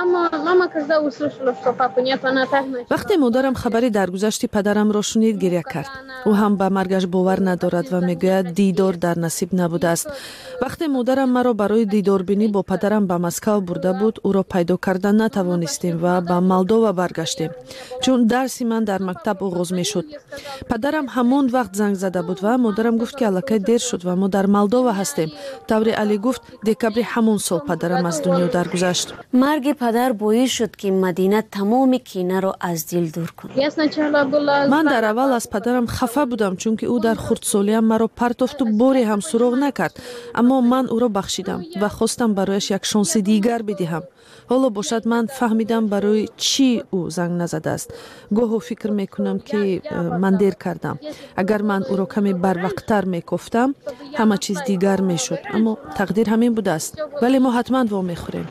وقتی مادرم خبری درگذشت پدرم را شنید گریه کرد. او هم به مرگش باور ندارد و میگوید دیدار در نصیب نبوده است. وقتی مادرم مرا برای دیدار بینی با پدرم به مسکو برده بود، او را پیدا کردن نتوانستیم و به مالدووا برگشتیم، چون درسی من در مکتب آغاز میشد. پدرم همون وقت زنگ زده بود و مادرم گفت که الکی دیر شد و ما در مالدووا هستیم. طوری علی گفت دکبر همون سال پدرم از دنیا درگذشت. مرگ پدر باعث شد که مدینه تمام کینه را از دل دور کند. من در اول از پدرم خفه بودم، چون که او در خردسالیم مرا پرتافت و باری هم سراغ نکرد، اما من او را بخشیدم و خواستم برایش یک شانس دیگر بدهم. حالا باشد من فهمیدم برای چی او زنگ نزده است. گاهی فکر میکنم که من دیر کردم. اگر من او را کمی بروقتر میگفتم همه چیز دیگر میشد، اما تقدیر همین بوده است. ولی ما حتما وا میخوریم.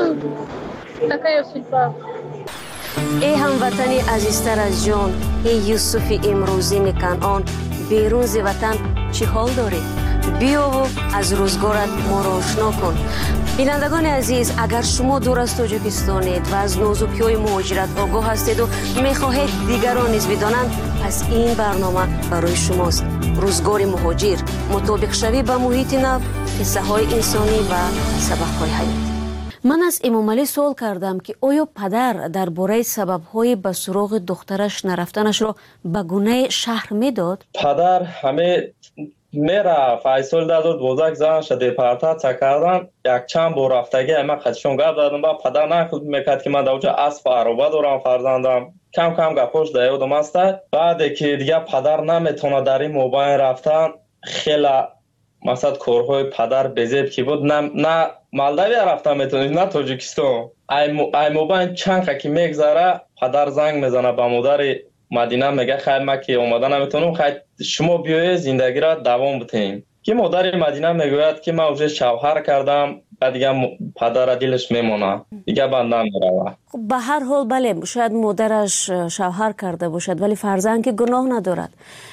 ای هموطنی عزیزتر از جان، ای یوسف امروزین کنعان، بیرون ز وطن چی حال داری؟ بیا و از روزگارت ما را آشنا کن. بینندگان عزیز، اگر شما دور از تاجیکستانید و از نازکی‌های مهاجرت آگاه هستید و میخواهید دیگران نیز بدانند، پس این برنامه برای شماست. روزگار مهاجر، مطابق شوی با محیط نو، قصه های انسانی و سبق های حیاتی. من از امام علی سوال کردم که آیا پدر درباره سبب‌های به سراغ دخترش نرفتنش را به گونه شهر میداد؟ پدر همه میرفت. ایسال دادود بوزک زن شده پرتات کردن، یک چند بار رفتگی همه خدشون گفت دادم با پدر نکرد میکرد که من دوچه اسب عروبه دارم فرزندم. کم کم گپوش دیودم است. بعد که دیگه پدر نمیتونه در این موبایل رفتن، خیلی مثلا کارهای پدر بزیب که بود، نه مالداوی رفتن میتونید نه تاجیکستان. ای موبایل چند که میگذره پدر زنگ میزنه به مادر مدینه، میگه خیر ما که اومدن نمیتونم، خیر شما بیایید زندگی را دوام بدین. که مادر مدینه میگوید که من вже شوهر کردم و دیگه پدر دلش میمونه، دیگه بنده میروه. به هر حال بله شاید مادرش شوهر کرده باشد ولی فرزند که گناه ندارد.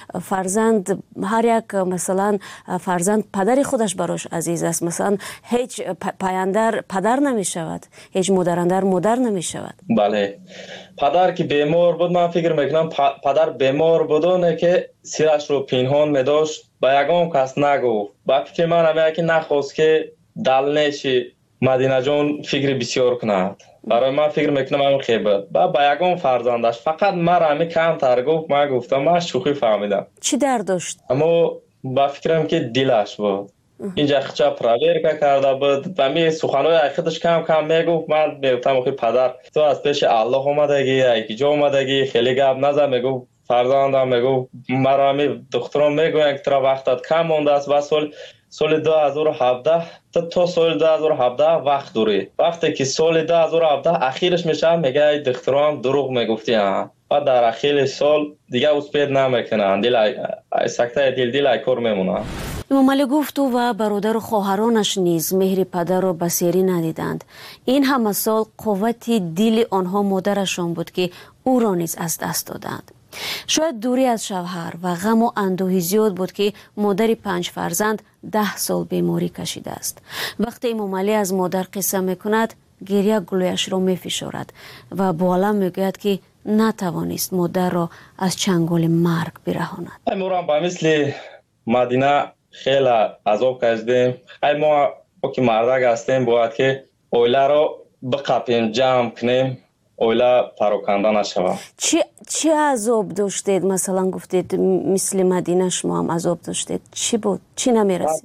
فرزند هر یک مثلا فرزند پدر خودش براش عزیز است. مثلا هیچ پایندر پدر نمی شود، هیچ مادراندر مادر نمی شود. بله پدر که بیمار بود من فکر میکنم پدر بیمار بودونه که سیرش رو پنهان میداشت با یگام کس نگفت. با فکر من همه که نخواست که دلنشی مدینه جان فکر بسیار کند. برای من فکر میکنم همین خیبت با یگام فرزندش فقط من همین کم تر گفت. من گفتم من شوخی فهمیدم. چی درد داشت؟ اما با فکرم که دلش بود اینجا خچه پراویر کرده بود و می سخنهای خودش کم کم میگفت. من میگفتم آخه پدر تو از پیش الله اومدگی یکی جا اومدگی خیلی گپ نزن. میگفت فرزندم میگفت مرا می دخترم میگوین که ترا وقتت کم مونده است و سال 2017 تا سال 2017 وقت دوری. وقتی که سال 2017 اخیرش میشه میگه دخترم دروغ میگفتی و در اخیر سال دیگه اسپید نمیکنن. سکته دل کار میمونه. امام علی گفت او و برادر و خواهرانش نیز مهر پدر را بسیاری ندیدند. این همه سال قوت دل آنها مادرشان بود که او را نیز از دست دادند. شاید دوری از شوهر و غم و اندوهی زیاد بود که مادر 5 فرزند 10 سال بیماری کشیده است. وقتی امام علی از مادر قصه میکند گریه گلویش را میفشارد و با علم میگوید که نتوانست مادر را از چنگال مرگ برهاند. ما با مثل مدینه خیلی عذاب کشیدیم. ما که مردک هستیم باید که اوله را بقپیم جمع کنیم اوله پراکنده نشود. چی عذاب داشتید؟ مثلا گفتید مثل مدینه شما هم عذاب داشتید. چی بود؟ چی نمیرسید؟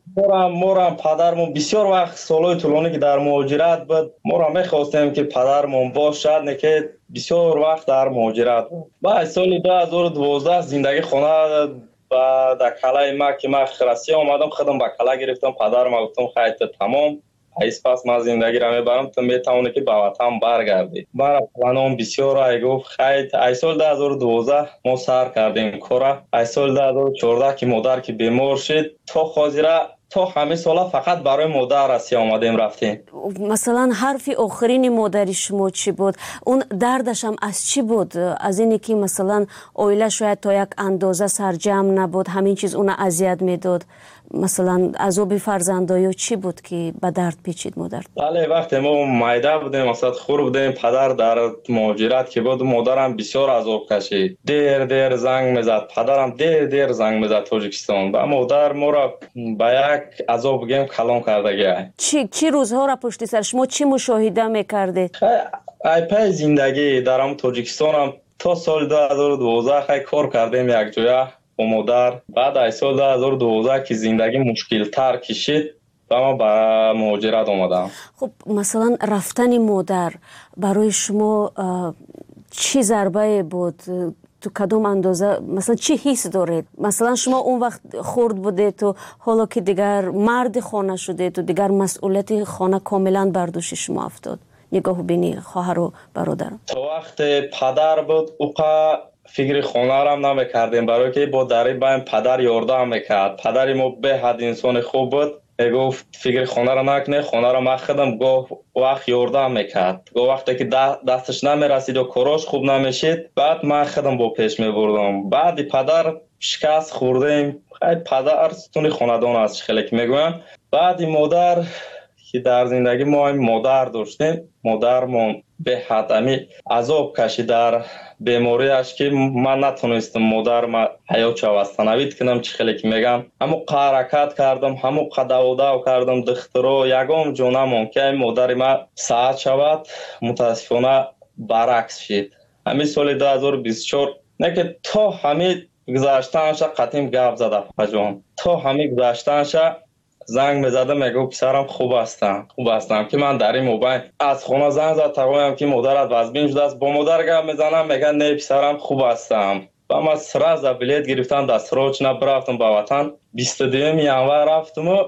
مورم پدرمون بسیار وقت سالهای طولانی که در مهاجرت بود مورم میخواستیم که پدرمون باشد نه که بسیار وقت در مهاجرت بود. بعد سال 2012 زندگی خانه و در کلای ما که من خرسی آمدم خودم با کلا گرفتم. پدرم گفتم خیلی تمام ایس پس من زندگی را میبرم تو میتونه که به وطن برگردی. مرا پلانم بسیار ای گفت خیلی ای سال 2012 ما سر کردیم کارا. ای سال 2014 که مادر که بیمار شد تا خاطره تا همه سالا فقط برای مادر رسی آمدیم رفتیم. مثلا حرف آخرین مادر شما چی بود؟ اون دردش هم از چی بود؟ از اینی که مثلا اویله شاید تا یک اندازه سرجم نبود همین چیز اون اذیت میداد؟ مثلا عذاب فرزندایی چی بود که به درد پیچید مادر؟ بله وقتی ما مایده بودیم مثلا خور بودیم پدر در مهاجرت که بود مادرم بسیار عذاب کشید. دیر زنگ میزد پدرم دیر زنگ میزد تاجیکستان و مادر ما را به یک عذاب گیم کلام کرده. چی روزها را پشت سر شما چی مشاهده میکردید؟ ای پای زندگی در تاجیکستان هم تا سال 2012 خیلی کار کردیم یک جایه با مادر. بعد از سال 2012 که زندگی مشکل تر کشید و ما به مهاجرت آمدم. خب مثلا رفتن مادر برای شما چی ضربه بود؟ تو کدوم اندازه مثلا چی حس دارید؟ مثلا شما اون وقت خرد بودید تو حالا که دیگر مرد خانه شدید تو دیگر مسئولیت خانه کاملا بر دوش شما افتاد. نگاه بینی خواهر و برادر. تا وقت پدر بود اوقا فکر خانه را هم نمیکردیم برای که با دری بایم پدر یاردم میکرد. پدر ما به حد انسان خوب بود. گفت فکر خانه را نکنه خانه را من خودم گفت وقت یاردم میکرد. گفت وقتی که دستش نمیرسید و کاراش خوب نمیشید بعد من خودم با پیش میبردم. بعد پدر شکست خوردیم. پدر ستون خاندان است خیلی که میگویم. بعد مادر که در زندگی ما مادر داشتیم مادرمون به حد عذاب کشید در بیماریش که من نتونستم مادر ما حیات عوض کنم. چه خیلی که میگم همو حرکت کردم همو قداوداو کردم دخترو یگام جونم که مادر ما ساعت شود متاسفانه برعکس شد. همین سال 2024 نه که تا همین گذاشتنش قطیم گپ زده فجان تا همین گذاشتنش زنگ میزده میگه پسرم خوب هستم که من در این موبایل از خونه زنگ زد تقویم که مادرت وزبین شده است با مادر گپ میزنم میگه نه پسرم خوب هستم. و من سراز بلیت گرفتم در سراج برفتم به وطن 22 ینور رفتم و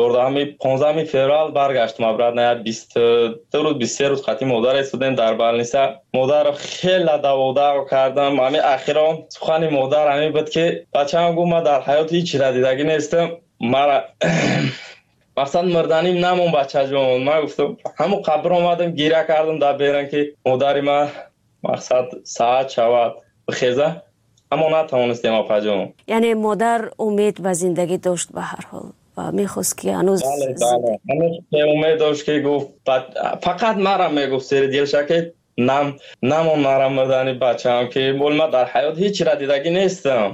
15 فوریه برگشتم برات نه 22 روز 23 روز خاطی مادر استودنت در بالنیسا مادر خیلی داودا کردم. همین اخیرا سخن مادر همین بود که بچه‌م گفت من در حیات هیچ را دیدگی نیستم. مرا مقصد مردنیم نمون بچه جون. من گفتم همون قبر آمدم گیره کردم در بیرن که مادری ما مقصد ساعت شود بخیزه، اما نتوانستیم اپا جون. یعنی مادر امید و زندگی داشت به هر حال و میخواست که هنوز بله هنوز امید داشت که گفت فقط مرا میگفت سر دیلش که نمون مرا مردنی بچه هم که بول ما در حیات هیچ را دیدگی نیستم.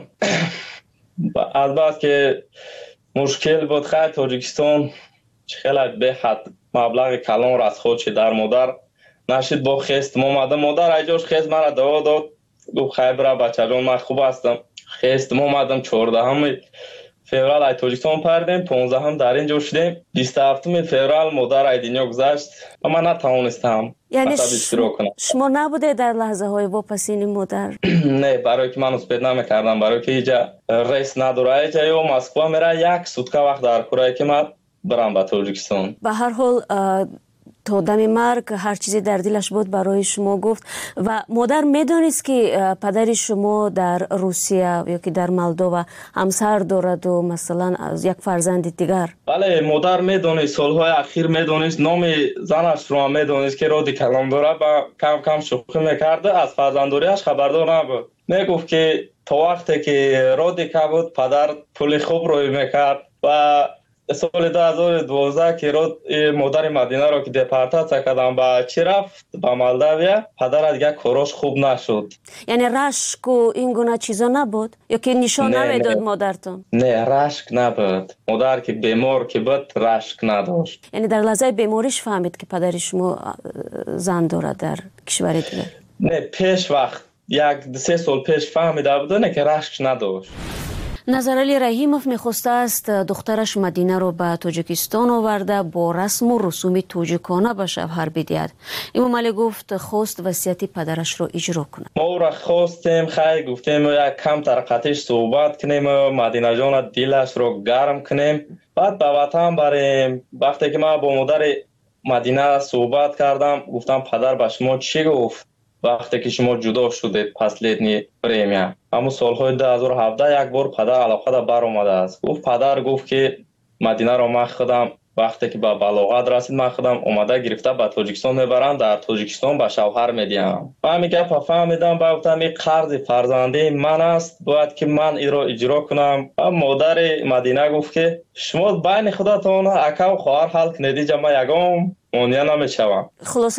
از بعد که مشکل بود خیلی تاجیکستان خیلی به حد مبلغ کلان را از خودش در مادر نشید با خیست اومدم. مادر ایجاش خیست مرا دوا داد، گفت خیلی برا بچه جان من خوب هستم. خیست اومدم 14 فوریه ای تاجیکستان پردیم، 15 در اینجا شدیم. 27 فوریه مادر ای دنیا گذشت و من نتوانستم یعنی شما نبوده در لحظه های واپسین مادر؟ نه، برای که من اسپید نمیکردم، برای که اینجا ریس نداره. اینجا یا مسکو میره 1 سوتکه وقت در کره که من برم به تاجیکستان. به هر حال تا دم مرگ هر چیزی در دلش بود برای شما گفت. و مادر میدونست که پدر شما در روسیه یا که در مولدووا همسر دارد و مثلا از یک فرزند دیگر؟ بله مادر میدونست، سالهای اخیر میدونست، نام زنش رو میدونست که رادی کلام داره و کم کم شوخی میکرده. از فرزنداریش خبردار نبود. میگفت که تا وقتی که رادی که بود پدر پول خوب روی میکرد و سال 2012 که مادر مدینه رو که دپارتاسیا کردن با چی رفت با مولداویا، پدر یک کاراش خوب نشد. یعنی رشک و این گونه چیزا نبود یا که نشان نمیداد مادرتون؟ نه رشک نبود. مادر که بیمار که بود رشک نداشت. یعنی در لحظه بیماریش فهمید که پدر شما زن دارد در کشور دیگر؟ نه پیش وقت 1-3 سال پیش فهمیده بود نه که رشک نداشت. نظرعلی رحیموف میخواسته است دخترش مدینه رو به تاجیکستان آورده با رسم و رسوم تاجیکانه به شوهر بدهد. امام علی گفت خواست وصیت پدرش رو اجرا کنه. ما او را خواستیم، خیلی گفتیم یک کم ترقتش صحبت کنیم، مدینه جان دلش رو گرم کنیم، بعد به وطن بریم. وقتی که من با مادر مدینه صحبت کردم گفتم پدر به شما چی گفت وقتی که شما جدا شدید پس لیدنی پریمیا؟ همون سالهای 2017 یک بار پدر علاقه دا بر اومده است. پدر گفت که مدینه رو من خودم وقتی که به بلاغت رسید من خودم اومده گرفته به تاجیکستان میبرم، در تاجیکستان به شوهر میدیم. من میگم فهمیدم با گفتم این قرض فرزندی من است، باید که من این رو اجرا کنم. مادر مدینه گفت که شما بین خودتون اکا و خواهر حل کنید، ما یگام مونیا نمیشوم. خلاصه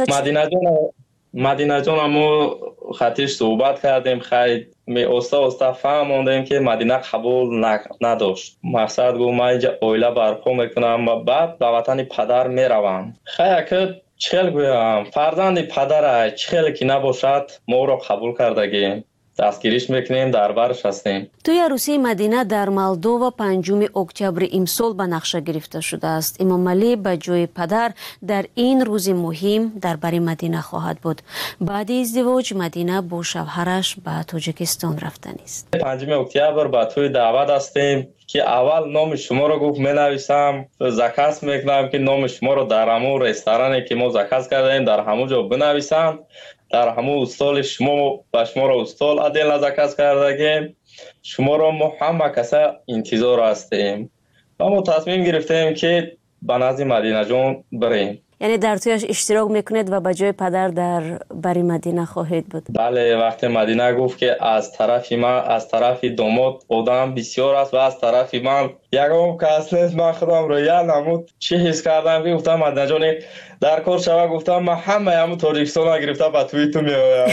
مدینه جان ما خطیش صحبت کردیم، خیلی استا فهموندیم که مدینه قبول نداشت. مقصد گفت من اینجا اویله برپا میکنم و بعد به وطن پدر میروم. خیلی که چخیل گویم فرزند پدر چخیل که نباشد ما رو قبول کردگیم، دستگیریش میکنیم، در برش هستیم. توی عروسی مدینه در مولدووا 5 اکتبر امسال به نقشه گرفته شده است. امام علی به جای پدر در این روز مهم در بر مدینه خواهد بود. بعد ازدواج مدینه با شوهرش به تاجیکستان رفتن است. 5 اکتبر به توی دعوت هستیم که اول نام شما رو گفت منویسم، زکس میکنم که نام شما رو در همون رستورانی که ما زکس کردیم در همون جا بنویسم، در همون استال شما و شما رو استال عدل نزکس کردگیم، شما رو ما همه کسا انتظار هستیم و ما تصمیم گرفتیم که به نزد مدینه جان بریم. یعنی در تویش اشتراک میکنید و به جای پدر در بری مدینه خواهید بود؟ بله، وقتی مدینه گفت که از طرف من، از طرف داماد آدم بسیار است و از طرف من یکم کس نیست، من خودم رو یه نمود چی حس کردم که گفتم مدینه جان در کار شوه، گفتم من همه همون تاجیکستان گرفته به توی تو میایم.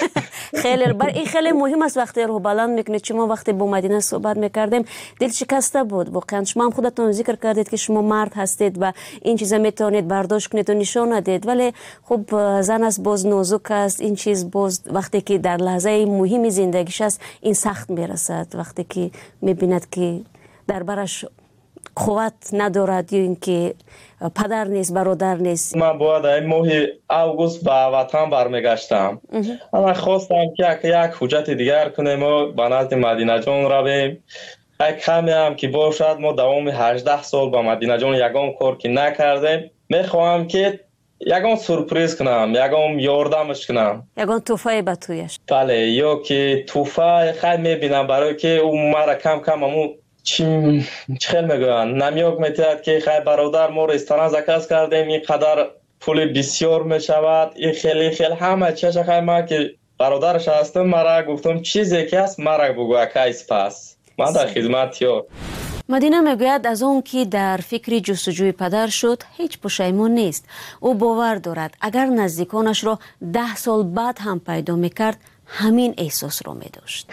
این خیلی مهم است وقتی رو بلند میکنید. شما وقتی با مدینه صحبت میکردیم دل شکسته بود واقعا. شما هم خودتون ذکر کردید که شما مرد هستید و این چیزا میتونید برداشت کنید و نشان ندید، ولی خب زن است، باز نازک است. این چیز باز وقتی که در لحظه مهم زندگیش است این سخت میرسد، وقتی که میبیند که در برش قوت ندارد یا اینکه پدر نیست، برادر نیست. من باید این ماه اوگوست به وطن برمیگشتم. اما خواستم که یک حجت دیگر کنیم و به نزد مدینه جان رویم. کمی هم که باشد ما دوام 18 سال با مدینه جان یگام کار که نکردیم. میخواهم که یگام سورپریز کنم، یگام یاردمش کنم، یگام توفای به تویش. بله، یا که توفای خیلی میبینم برای که اون مرا کم کم همون چی خیلی میگویند نمیوک میتید که خیلی برادر ما رستوران زکاز کردیم اینقدر پول بسیار میشود این خیلی همه چیز خیلی من که برادرش هستم مرا گفتم چیزی که هست مرا بگو کیس پس من در خدمت یار. مدینه میگوید از اون که در فکر جستجوی پدر شد هیچ پشیمون نیست. او باور دارد اگر نزدیکانش را 10 سال بعد هم پیدا میکرد همین احساس را میداشت.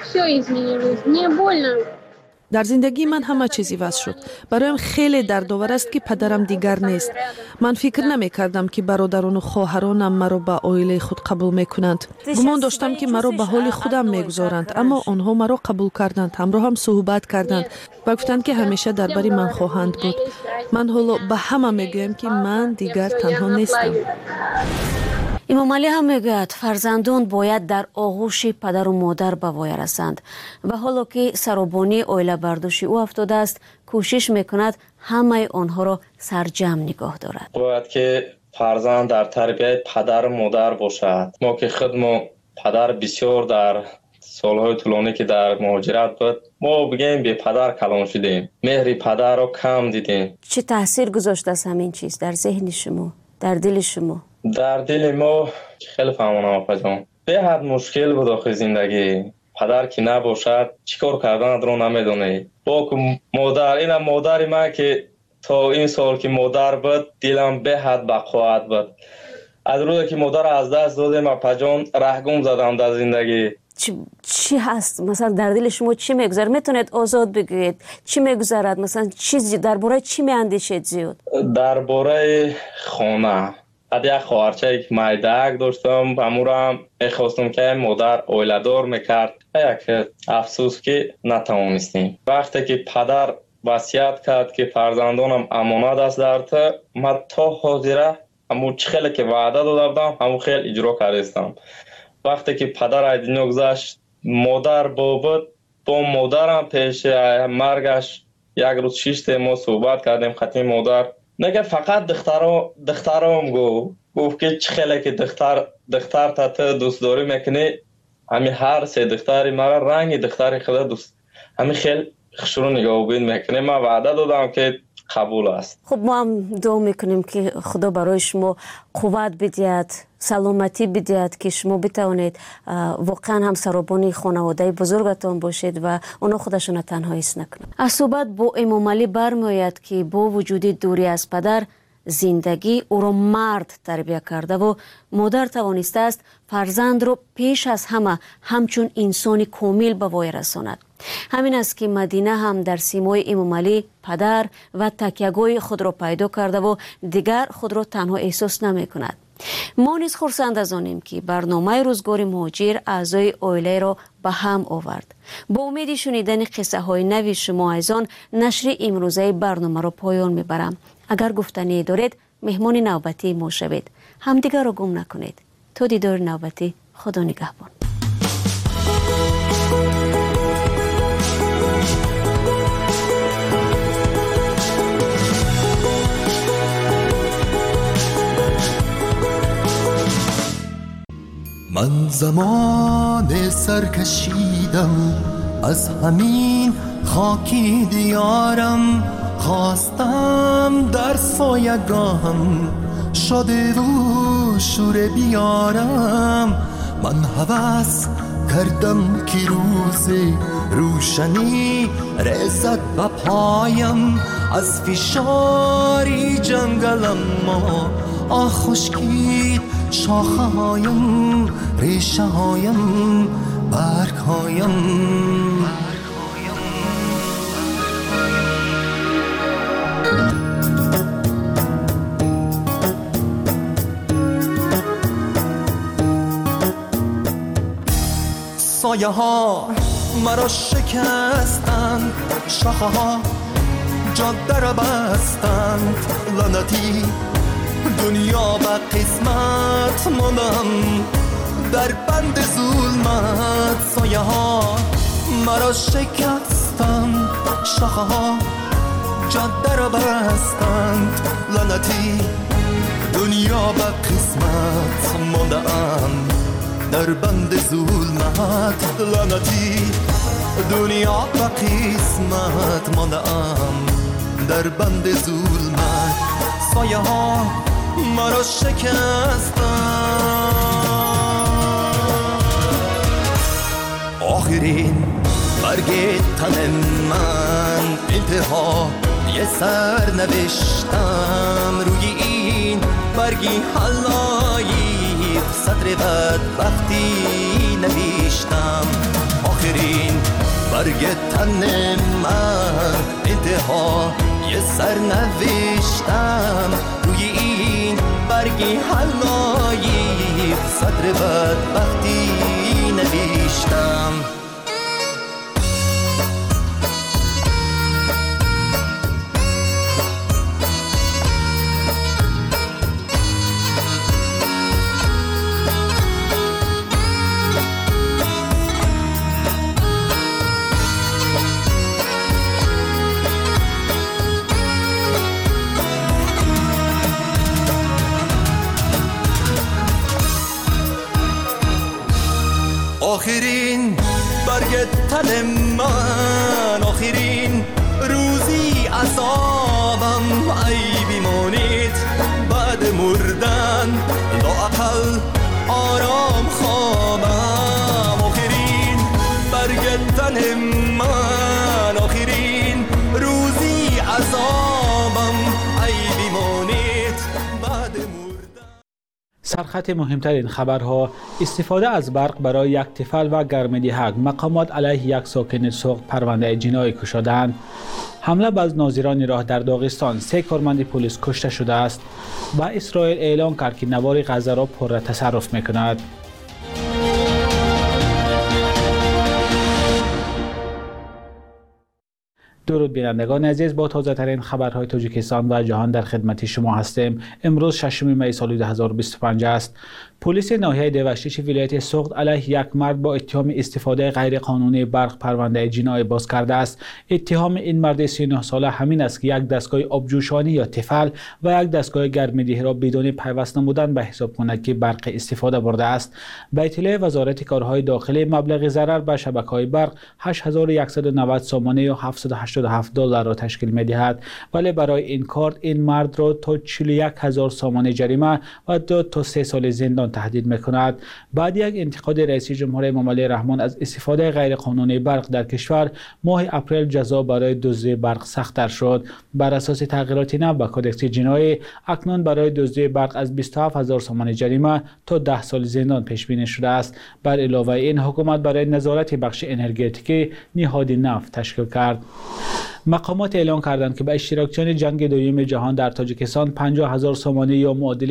در زندگی من همه چیزی وصل شد. برایم خیلی دردآور است که پدرم دیگر نیست. من فکر نمی کردم که برادران و خواهرانم مرا به عائله خود قبول می کنند. گمان داشتم که مرا به حال خودم می گذارند، اما آنها مرا قبول کردند، همراه هم صحبت کردند و گفتند که همیشه درباره من خواهند بود. من حالا به همه می گویم که من دیگر تنها نیستم. امام علی هم میگوید فرزندان باید در آغوش پدر و مادر به وای رسند و حالا که سرابانی عائله برداشت او افتاده است کوشش میکند همه آنها را سرجم نگاه دارد. باید که فرزند در تربیت پدر و مادر باشد. ما که خودمون پدر بسیار در سالهای طولانی که در مهاجرت بود ما بگیم به پدر کلان شدیم، مهر پدر را کم دیدیم. چه تاثیر گذاشته است همین چیز در ذهن شما، در دل شما؟ در دل ما خیلی فهمانم آقا جان به حد مشکل بود آخه زندگی. پدر که نباشد چیکار کردن رو نمیدونه. با مادر اینم مادری من که تا این سال که مادر بود دلم به حد بقوت بود. از روزی که مادر از دست دادم آقا جان رهگم زدم در زندگی. چی هست مثلا در دل شما چی میگذره؟ میتونید آزاد بگویید چی میگذرد؟ مثلا چیزی درباره چی میاندیشید زیاد؟ درباره خانه. یک خواهرچه یک مایدک داشتم امورم میخواستم که مادر اویلدار میکرد. یک افسوس که نتوانستیم. وقتی که پدر وصیت کرد که فرزندانم امانت است در تو، من تا حاضره همون خیلی که وعده داده بودم همون خیلی اجرا کردم. وقتی که پدر از دنیا گذشت مادر بود با مادرم پیش مرگش یک روز 6 ما صحبت کردیم. خطی مادر نگه فقط دخترام گفت که چه خیلی که دختر تا تو دوست داری میکنی همین هر 3 دختری مرا رنگ دختری خود دوست همین خیلی خشونو نگاه بین میکنه. من وعده دادم که قبول است. خب ما هم دعا میکنیم که خدا برای شما قوت بدهد، سلامتی بدهد که شما بتوانید واقعا هم سرابانی خانواده بزرگتان باشید و اونا خودشون تنها حس نکنند. از صحبت با امام علی برمیآید که با وجود دوری از پدر زندگی او را مرد تربیت کرده و مادر توانسته است فرزند را پیش از همه همچون انسانی کامل به وای رساند. همین است که مدینه هم در سیمای امام علی پدر و تکیه‌گاه خود را پیدا کرده و دیگر خود را تنها احساس نمی کند. ما نیز خرسند از آنیم که برنامه روزگار مهاجر اعضای عائله را به هم آورد. با امید شنیدن قصه های نوی شما عزیزان نشر امروزه برنامه را پایان میبرم. اگر گفتنی دارید مهمان نوبتی ما شوید. همدیگر را گم نکنید. تا دیدار نوبتی، خدا نگهبان. من زمان سرکشیدم از همین خاکی دیارم، خواستم در سایگاهم شده و شور بیارم. من هوس کردم که روز روشنی رسد به پایم، از فشاری جنگلم ما خشکید شاخه هایم، ریشه هایم، برگ هایم. سایه ها مرا شکستند، شاخه ها جاده را بستند، لعنتی دنیا به قسمت ماندم در بند ظلمت. سایه ها مرا شکستند، شاخه ها جاده را بستند، لعنتی دنیا به قسمت ماندم در بند ظلمت. لعنتی دنیا و قسمت ماندم در بند ظلمت، سایه ها مرا شکستن. آخرین برگ تن من انتها یه سر نوشتم، روی این برگی حلایی صدر بدبختی نوشتم. آخرین برگ تن من انتها یه سر نوشتم، روی این برگی حلایی صدر بدبختی نوشتم. آخرین برگ تن من، آخرین روزی عذابم، ای بیمانید بعد مردن لااقل آرام خوابم. آخرین برگ تن من، آخرین روزی عذابم، ای بیمانید بعد مردن. سرخط مهمترین خبرها: استفاده از برق برای یک طفل و گرم‌دهک، مقامات علیه یک ساکن سوخت پرونده جنایی گشودند. حمله به ناظران راه در داغستان، 3 کارمند پلیس کشته شده است و اسرائیل اعلام کرد که نوار غزه را پر تصرف می‌کند. درود بینندگان عزیز، با تازه ترین خبرهای تاجیکستان و جهان در خدمت شما هستیم. امروز 6 می سال 2025 است. پلیس ناحیه دیوشتیچ ولایت سوخت علیه یک مرد با اتهام استفاده غیرقانونی برق پرونده جنایی باز کرده است. اتهام این مرد 39 ساله همین است که یک دستگاه آبجوشانی یا تفل و یک دستگاه گرم‌دهی را بدون پیوست نمودن به حسابخانه برق استفاده برده است. به اطلاع وزارت کارهای داخلی، مبلغ ضرر به شبکه‌های برق 8190 سامانه یا $787 را تشکیل می‌دهد، ولی برای این کار این مرد را تا 41000 سامانه جریمه و 2 تا 3 سال زندان تهدید می‌کند. بعد یک انتقاد رئیس جمهور امام علی رحمان از استفاده غیرقانونی برق در کشور، ماه اپریل جزا برای دزدی برق سخت‌تر شد. بر اساس تغییرات نو به کدکس جنایی، اکنون برای دزدی برق از 27000 سامانه جریمه تا 10 سال زندان پیش بینی شده است. بر علاوه این، حکومت برای نظارت بخش انرژتیکی نهاد نفت تشکیل کرد. مقامات اعلام کردند که به اشتراکچیان جنگ دوم جهان در تاجیکستان 50000 سامانه یا معادل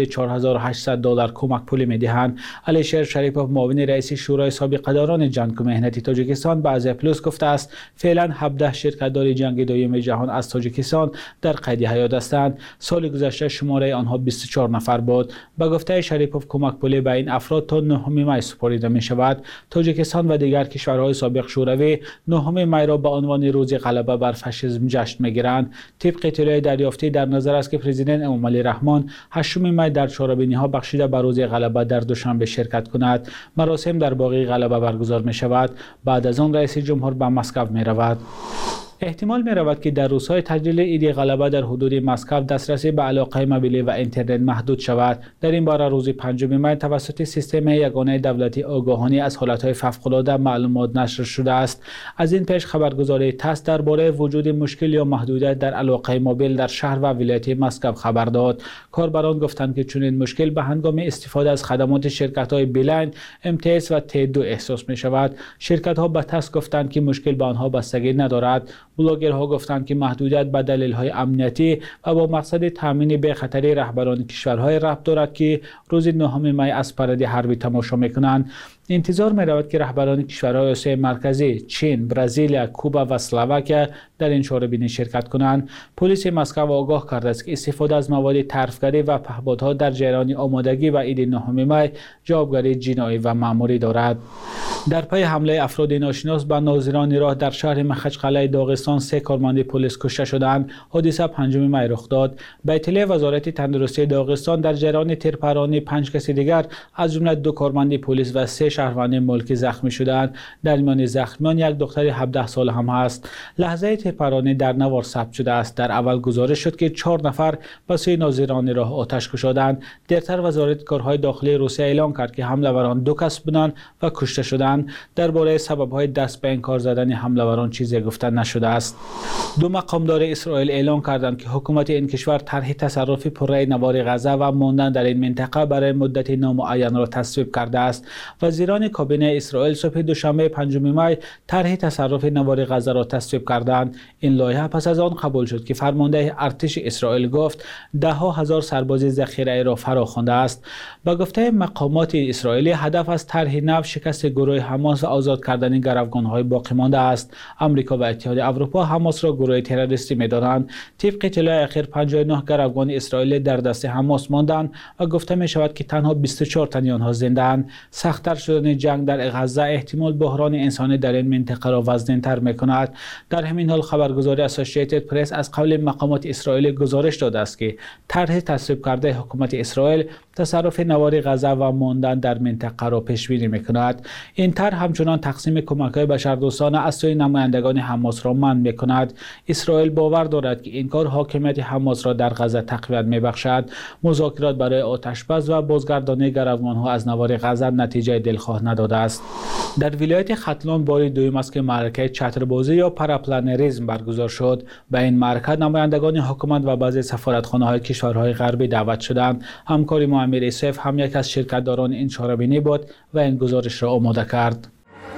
$4800 کمک پولی می‌دهند. علیشیر شریپوف، معاون رئیس شورای سابقه‌داران جنگ و مهنتی تاجیکستان، به از پلوس گفته است فعلا 17 شرکت‌دار جنگ دوم جهان از تاجیکستان در قید حیات هستند. سال گذشته شماره آنها 24 نفر بود. به گفته شریپوف، کمک پولی به این افراد تا 9 می سپرده می شود. تاجیکستان و دیگر کشورهای سابق شوروی 9 می را به عنوان روز غلبه بر فاشیسم جشن می‌گیرند. طبق اطلاع دریافتی در نظر است که پرزیدنت امام علی رحمان 8 می در چهاربینی‌ها بخشیده به روز غلبه در دوشنبه شرکت کند. مراسم در باغ غلبه برگزار می شود. بعد از آن رئیس جمهور به مسکو می رود. احتمال می رود که در روزهای تجلیل عید غلبه در حدود مسکو دسترسی به علاقه موبیلی و اینترنت محدود شود. در این باره روز 5 می توسط سیستم یگانه دولتی آگاهانی از حالتهای فوق‌العاده معلومات نشر شده است. از این پیش خبرگزاری تاس درباره وجود مشکل یا محدودیت در علاقه موبیل در شهر و ولایت مسکو خبر داد. کاربران گفتند که چنین مشکل به هنگام استفاده از خدمات شرکت‌های بیلند، MTS و T2 احساس می شود. شرکت‌ها به تاس گفتند که مشکل به آنها بستگی ندارد. بلاگرها گفتند که محدودیت به دلایل امنیتی و با مقصد تامین بی‌خطری رهبران کشورهای ربط دارد که روز 9 می از پرده حربی تماشا می‌کنند. انتظار می‌رود که رهبران کشورهای آسیای مرکزی، چین، برزیل، کوبا و اسلواکیا در این چهاربینی شرکت کنند. پلیس مسکو آگاه کرده است که استفاده از مواد طرفگری و پهپادها در جریان آمادگی و عید 9 می جوابگری جنایی و مأموری دارد. در پی حمله افراد ناشناس به ناظران راه در شهر مخچقله داغستان 3 کارمند پلیس کشته شدند. حادثه 5 می رخ داد. به اطلاع وزارت تندرستی داغستان در جریان تیرپرانی 5 کسی دیگر از جمله 2 کارمند پلیس و 3 شهروند ملکی زخمی شدند. در میان زخمیان یک دختر 17 ساله هم است. لحظه تیرپرانی در نوار ثبت شده است. در اول گزارش شد که 4 نفر به سوی ناظران راه آتش گشودند. دیرتر وزارت کارهای داخلی روسیه اعلام کرد که حمله‌وران 2 کس بودند و کشته شدند. درباره سبب‌های دست به انکار زدن حمله‌وران چیزی گفته نشده است. 2 مقامدار اسرائیل اعلام کردند که حکومت این کشور طرح تصرف پره نوار غزه و ماندن در این منطقه برای مدت نامعین را تصویب کرده است. وزیران کابینه اسرائیل صبح دوشنبه 5 می طرح تصرف نوار غزه را تصویب کردند. این لایحه پس از آن قبول شد که فرمانده ارتش اسرائیل گفت 10,000 سرباز ذخیره را فراخوانده است. با گفته مقامات اسرائیلی هدف از طرح نو شکست گروه حماس و آزاد کردن گروگان‌های باقی مانده است. آمریکا و اتحاد اروپا حماس را گروه تروریستی می‌دانند. طبق اطلاع اخیر 59 گروگان اسرائیلی در دست حماس ماندند و گفته می‌شود که تنها 24 تن آنها زنده‌اند. سخت‌تر شدن جنگ در غزه احتمال بحران انسانی در این منطقه را وزن‌تر می‌کند. در همین حال خبرگزاری اسوسییتد پرس از قول مقامات اسرائیلی گزارش داده است که طرح تصویب کرده حکومت اسرائیل تصرف نوار غزه و ماندن در منطقه را پیش بینی می‌کند. این طرح همچنان تقسیم کمک‌های بشردوستانه از سوی نمایندگان حماس را منع می‌کند. اسرائیل باور دارد که این کار حاکمیت حماس را در غزه تقویت می‌بخشد. مذاکرات برای آتش‌بس و بازگردانی گروگان‌ها از نوار غزه نتیجه دلخواه نداده است. در ولایت ختلان بار دوم است که معرکه چتربازی یا پاراپلانریسم برگزار شد. به این معرکه نمایندگان حکومت و بعضی سفارتخانه‌های کشورهای غربی دعوت شدند. همکاری ما امیر یوسف هم یک از شرکت‌داران این چهاربینی بود و این گزارش را آماده کرد.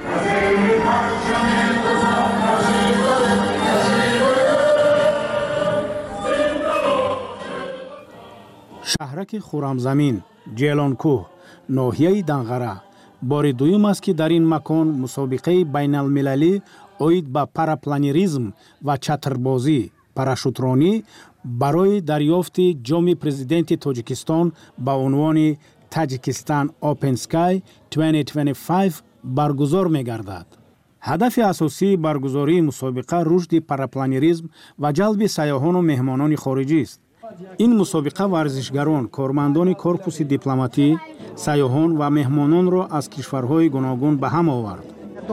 شهرک خرمزمین، جیلانکوه، ناحیه دنغره بار دوم است که در این مکان مسابقه بین المللی اوید به پاراپلانریسم و چتربازی پاراشوترانی برای دریافت جام پرزیدنت تاجیکستان با عنوان تاجیکستان اوپن سکای 2025 برگزار می گردد. هدف اساسی برگزاری مسابقه رشد پاراپلانریسم و جلب سیاحان و مهمانان خارجی است. این مسابقه ورزشگران، کارمندان کورپوس دیپلماتی، سیاحان و مهمانان را از کشورهای گوناگون به هم آورد.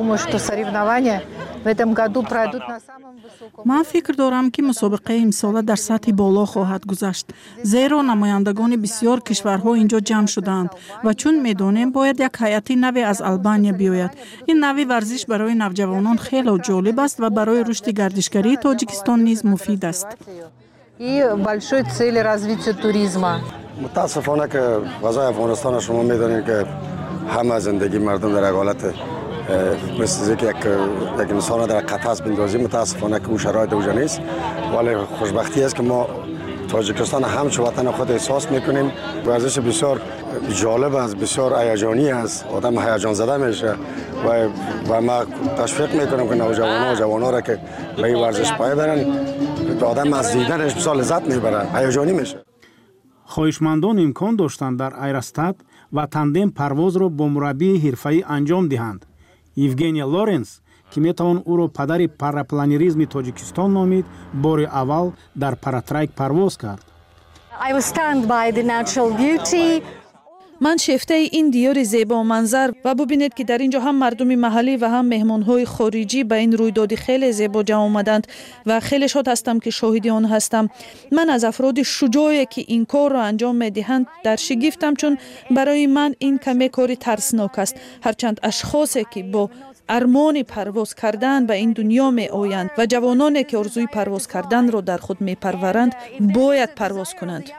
من فکر دارم که مسابقه امسال در سطح بالا خواهد گذشت، زیرا نمایندگان بسیار کشورها اینجا جمع شدند و چون میدانیم باید یک هیئت نوی از آلبانیا بیاید. این نوی ورزش برای نوجوانان خیلی جالب است و برای رشد گردشگری تاجیکستان نیز مفید است. и большой цели развития туризма. متاسفانه که وضع افغانستان شما میدونید که همه زندگی مردم در حالت مثل یک انسان در قفس بندازیم. متاسفانه که اون شرایط اوجا نیست، ولی خوشبختی است که ما تاجیکستان همچو وطن خود احساس میکنیم. ورزش بسیار جالب است، بسیار هیجانی است، آدم هیجان زده میشه و ما تشویق میکنم که نوجوانان و جوانان را که به این ورزش پای برن. آدم از دیدنش بسیار لذت میبره، هیجانی میشه. خواهشمندان امکان داشتند در ایرستاد و تاندم پرواز را با مربی حرفه‌ای انجام دهند. یوگنیا لورنس که میتوان او را پدر پاراپلانریسم تاجیکستان نامید، بار اول در پاراتریک پرواز کرد. I was stunned by the natural beauty. من شیفته این دیار زیبا منظر و ببینید که در اینجا هم مردم محلی و هم مهمانهای خارجی به این رویداد خیلی زیبا جمع آمدند و خیلی شاد هستم که شاهد آن هستم. من از افراد شجاعی که این کار را انجام میدهند در شگفتم، چون برای من این کمی کاری ترسناک است. هرچند اشخاصی که با ارمان پرواز کردن به این دنیا می آیند و جوانانی که آرزوی پرواز کردن را در خود می پرورند باید پرواز کنند.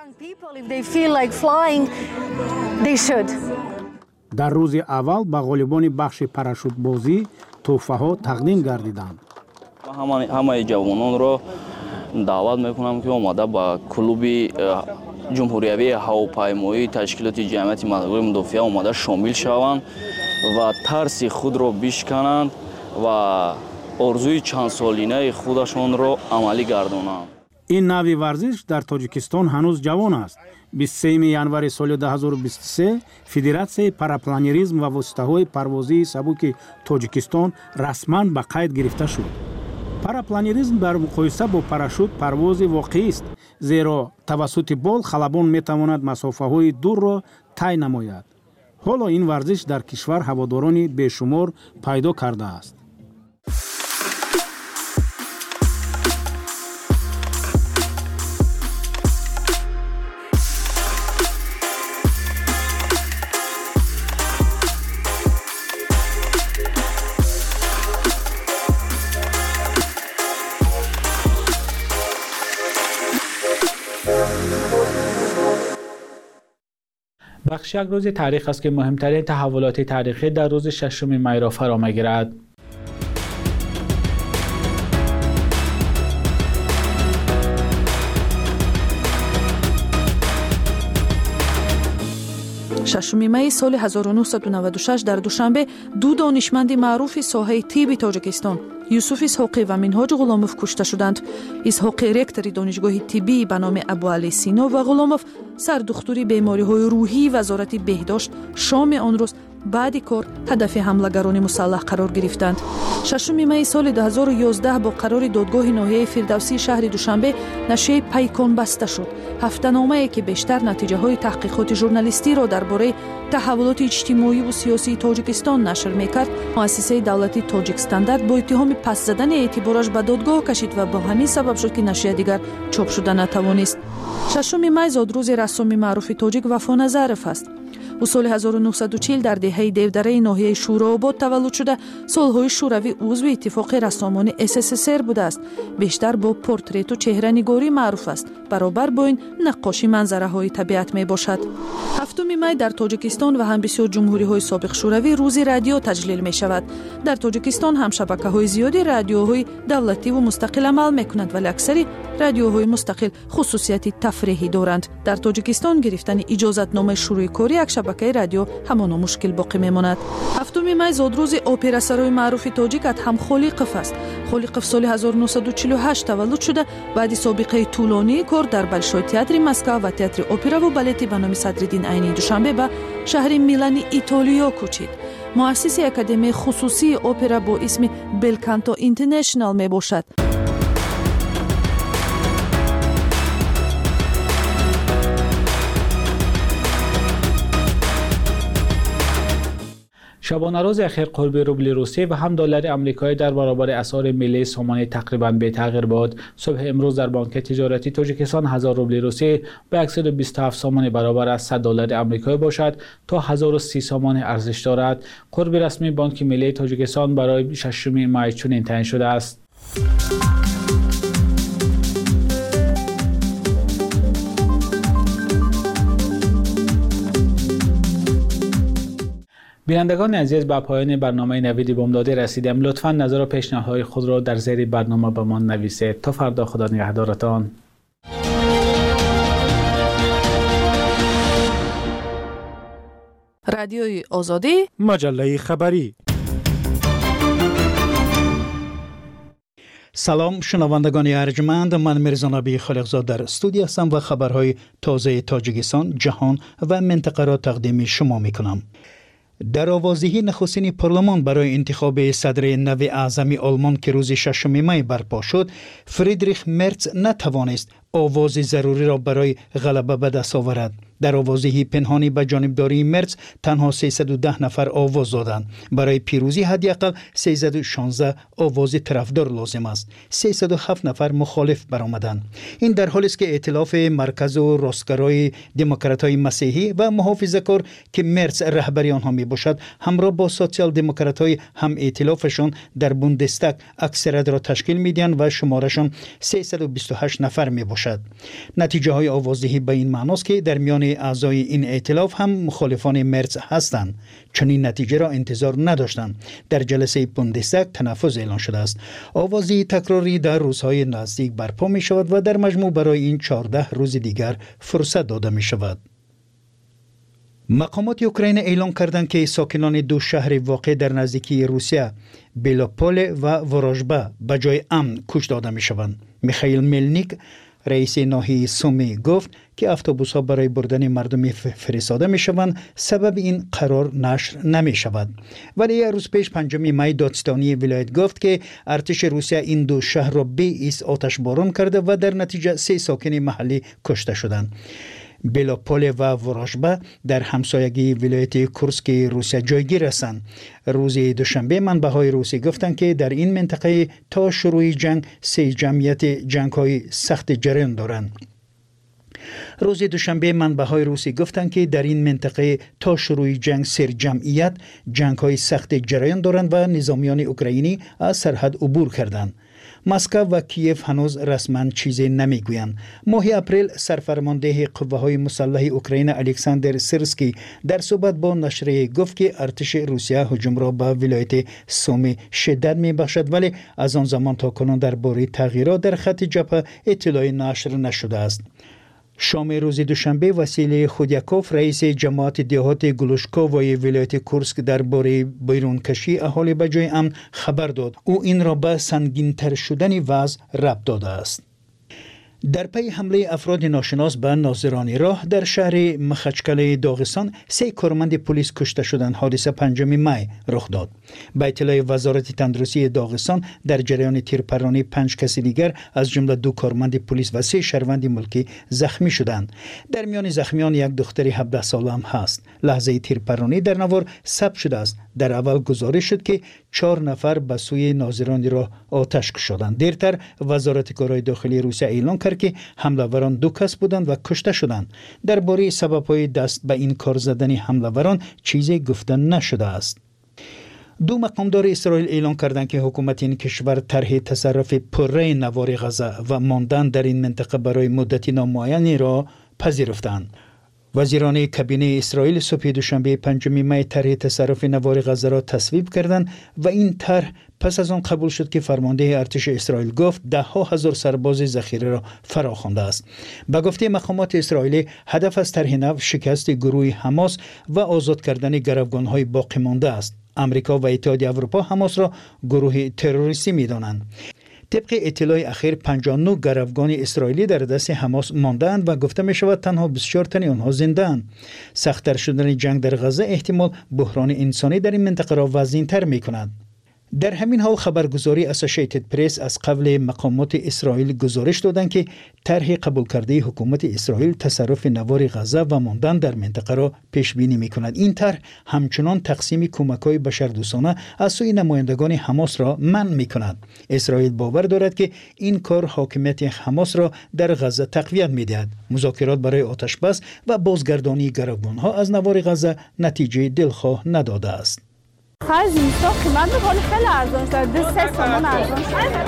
در روز اول به غالبان بخش پاراشوت بازی تحفه ها تقدیم گردیدند. همه جوانان را دعوت میکنم که آماده با کلوب جمهوریوی هواپیمایی تشکیلات جمعیت مدنی مدافع آماده شامل شوند و ترس خود را بشکنند و آرزوی چند سالینه خودشان را عملی گردانند. این نوع ورزش در تاجیکستان هنوز جوان است. 23 январи соли 2023 فدراسیای پاراپلانیریسم و واسطه‌های پروازی سبک تاجیکستان رسما به قید گرفته شد. پاراپلانیریسم در مقایسه با پاراشوت پرواز واقعی است، زیرا توسط بال خلبان میتواند مسافه‌های دور را طی نماید. حالا این ورزش در کشور هواداران بیشمار پیدا کرده است. بخش یک روز تاریخ است که مهمترین تحولات تاریخی در روز 6 می را فرا می‌گیرد. ششم می سال 1996 در دوشنبه دو دانشمند معروف ساحه طب تاجیکستان یوسف اسحاقی و منهاج غلاموف کشته شدند. اسحاقی رکتر دانشگاه طبی به نام ابوعلی سینا و غلاموف سردختور بیماری‌های روحی وزارت بهداشت شام آن روز بعد کار هدف حملگران مسلح قرار گرفتند. 6 می سال 2011 با قرار دادگاه ناحیه فردوسی شهر دوشنبه نشریه پیکان بسته شد. هفته‌نامه‌ای که بیشتر نتیجه‌های تحقیقات ژورنالیستی را درباره تحولات اجتماعی و سیاسی تاجیکستان نشر می‌کرد، مؤسسه دولتی تاجیک استاندارد با اتهام پس زدن اعتبارش به دادگاه کشید و با همین سبب شد که نشریه دیگر چاپ شده نتوانست. 6 می زادروز رسام معروف تاجیک وفا نظرف است. او سال 1940 در دهه دیودره ناحیه شوراباد تولد شده، سالهای شوروی عضو اتفاق رسامان SSSR بوده است. بیشتر با پورتریت و چهره نگاری معروف است. برابر با این نقاشی منظره های طبیعت می باشد. 7 می در تاجیکستان و هم بسیار جمهوری های سابق شوروی روز رادیو تجلیل می شود. در تاجیکستان هم شبکه های زیادی رادیوهای دولتی و مستقل عمل می کنند، ولی اکثری رادیوهای مستقل خصوصیت تفریحی دارند. در تاجیکستان گرفتن اجازت نامه شروع کاری یک شبکه رادیو همان مشکل باقی میماند. 7 می زادروز اپرا سرای معروف تاجیک هم خالقوف است. خالقوف سال 1948 تولد شده، بعد سابقه طولانی کار در بلشوی تئاتر مسکو و تئاتر اپرا و بالت به نام صدرالدین عینی دوشنبه به شهر میلان ایتالیا کوچید. مؤسس اکادمی خصوصی اپرا با اسم بلکانتو اینترنشنال می باشد. شبانه روز اخیر قرب روبل روسی و هم دلار آمریکایی در برابر اسعار ملی سامانه تقریباً بی تغییر بود. صبح امروز در بانک تجارتی تاجیکستان 1000 روبل روسی به 127 سامانه برابر از 100 دلار آمریکایی باشد تا 1030 سامانه ارزش دارد. قرب رسمی بانک ملی تاجیکستان برای 6 می چنین تعیین شده است. بینندگان عزیز، به پایان برنامه نوید بامدادی رسیدیم. لطفاً نظر و پیشنهادهای خود را در زیر برنامه به ما نویسید. تا فردا، خدا نگهدارتان. رادیوی آزادی، مجله خبری. سلام شنوندگان ارجمند، من میرزا نبی خالقزاد در استودیو هستم و خبرهای تازه تاجیکستان، جهان و منطقه را تقدیم شما میکنم. در آوازدهی نخستین پارلمان برای انتخاب صدر نو اعظم آلمان که روز 6 می برپا شد، فریدریخ مرتز نتوانست آواز ضروری را برای غلبه به دست آورد. در آوازدهی پنهانی به جانبداری مرتز تنها 310 نفر آواز دادند. برای پیروزی حداقل 316 آواز طرفدار لازم است. 307 نفر مخالف برآمدند. این در حالی است که ائتلاف مرکز و راستگرای دموکرات‌های مسیحی و محافظه‌کار که مرتز رهبری آنها میباشد، همراه با سوسیال دموکرات‌های هم ائتلافشان در بوندستاگ اکثریت را تشکیل میدهند و شمارشان 328 نفر میباشد. نتیجه های آوازدهی به این معناست که در میان اعضای این ائتلاف هم مخالفان مرتز هستند. چنین نتیجه را انتظار نداشتند. در جلسه بوندستاگ تنفس اعلان شده است. آوازدهی تکراری در روزهای نزدیک برپا می شود و در مجموع برای این 14 روز دیگر فرصت داده می شود. مقامات اوکراین اعلام کردند که ساکنان دو شهر واقع در نزدیکی روسیه، بیلاپول و ورژبا، به جای امن کش داده می شوند. میخائیل ملنیک، رئیس ناحیه سومی گفت که اتوبوس ها برای بردن مردم فرستاده می شوند، سبب این قرار نشر نمی شود. ولی یک روز پیش 5 می دادستانی ولایت گفت که ارتش روسیه این دو شهر را به ایست آتشباران کرده و در نتیجه 3 ساکن محلی کشته شدند. بلاپول و وراشبه در همسایگی ولایت کورسک روسیه جایگیر هستند. روز دوشنبه منبع‌های روسی گفتند که در این منطقه تا شروع جنگ 3 جمعیت جنگ‌های سخت جریان دارند. روز دوشنبه منبع‌های روسی گفتند که در این منطقه تا شروع جنگ 3 جمعیت جنگ‌های سخت جریان دارند و نظامیان اوکراینی از سرحد عبور کردند. مسکو و کیف هنوز رسما چیزی نمیگویند. ماه اپریل سرفرمانده قوه‌های مسلح اوکراین الکساندر سیرسکی در صحبت با نشریه گفت که ارتش روسیه هجوم را به ولایت سومی شدت میبخشد، ولی از آن زمان تا کنون درباره تغییرات در خط جبهه اطلاعی نشر نشده است. شام روز دوشنبه وسیلی خودیاکوف رئیس جماعت دهات گلوشکووای ولایت کورسک درباره بیرون کشی اهالی به جای امن خبر داد. او این را به سنگین‌تر شدن وضع ربط داده است. در پی حمله افراد ناشناس به ناظرانی راه در شهر مخچکل داغستان 3 کارمند پلیس کشته شدند. حادثه 5 می رخ داد. به اطلاع وزارت تندرستی داغستان در جریان تیرپرانی 5 کس دیگر از جمله 2 کارمند پلیس و 3 شهروند ملکی زخمی شدند. در میان زخمیان یک دختر 17 ساله هم هست. لحظه تیرپرانی در نوار ثبت شده است. در اول گزارش شد که 4 نفر به سوی ناظرانی راه آتش کشیدند. دیرتر وزارت کارهای داخلی روسیه اعلام کرد که حمله‌وران 2 کس بودند و کشته شدند. درباره سبب‌های دست به این کار زدن حمله‌وران چیزی گفته نشده است. 2 مقامدار اسرائیل اعلام کردند که حکومت این کشور طرح تصرف پره نوار غزه و ماندن در این منطقه برای مدتی نامعینی را پذیرفتند. وزیران کابینه اسرائیل صبح دوشنبه 5 می طرح تصرف نوار غزه را تصویب کردند و این طرح پس از آن قبول شد که فرمانده ارتش اسرائیل گفت 10,000 سرباز ذخیره را فراخوانده است. به گفته مقامات اسرائیلی هدف از طرح نو شکست گروه حماس و آزاد کردن گروگان‌های باقی مانده است. امریکا و اتحادیه اروپا حماس را گروه تروریستی می‌دانند. طبق اطلاع اخیر 59 گروگان اسرائیلی در دست حماس مانده‌اند و گفته می شود تنها 24 تن آنها زنده‌اند. سخت‌تر شدن جنگ در غزه احتمال بحران انسانی در این منطقه را وزین‌تر می‌کند. در همین حال خبرگزاری اسوسییتد پرس از قبل مقامات اسرائیل گزارش دادند که طرح قبول کرده حکومت اسرائیل تصرف نوار غزه و ماندن در منطقه را پیش بینی می‌کند. این طرح همچنان تقسیم کمک‌های بشردوستانه از سوی نمایندگان حماس را منع می‌کند. اسرائیل باور دارد که این کار حاکمیت حماس را در غزه تقویت می‌دهد. مذاکرات برای آتشبس و بازگردانی گروگان‌ها از نوار غزه نتیجه دلخواه نداده است. خرج اینستا قیمت می‌کنه خیلی ارزان شده 3 تومان ارزان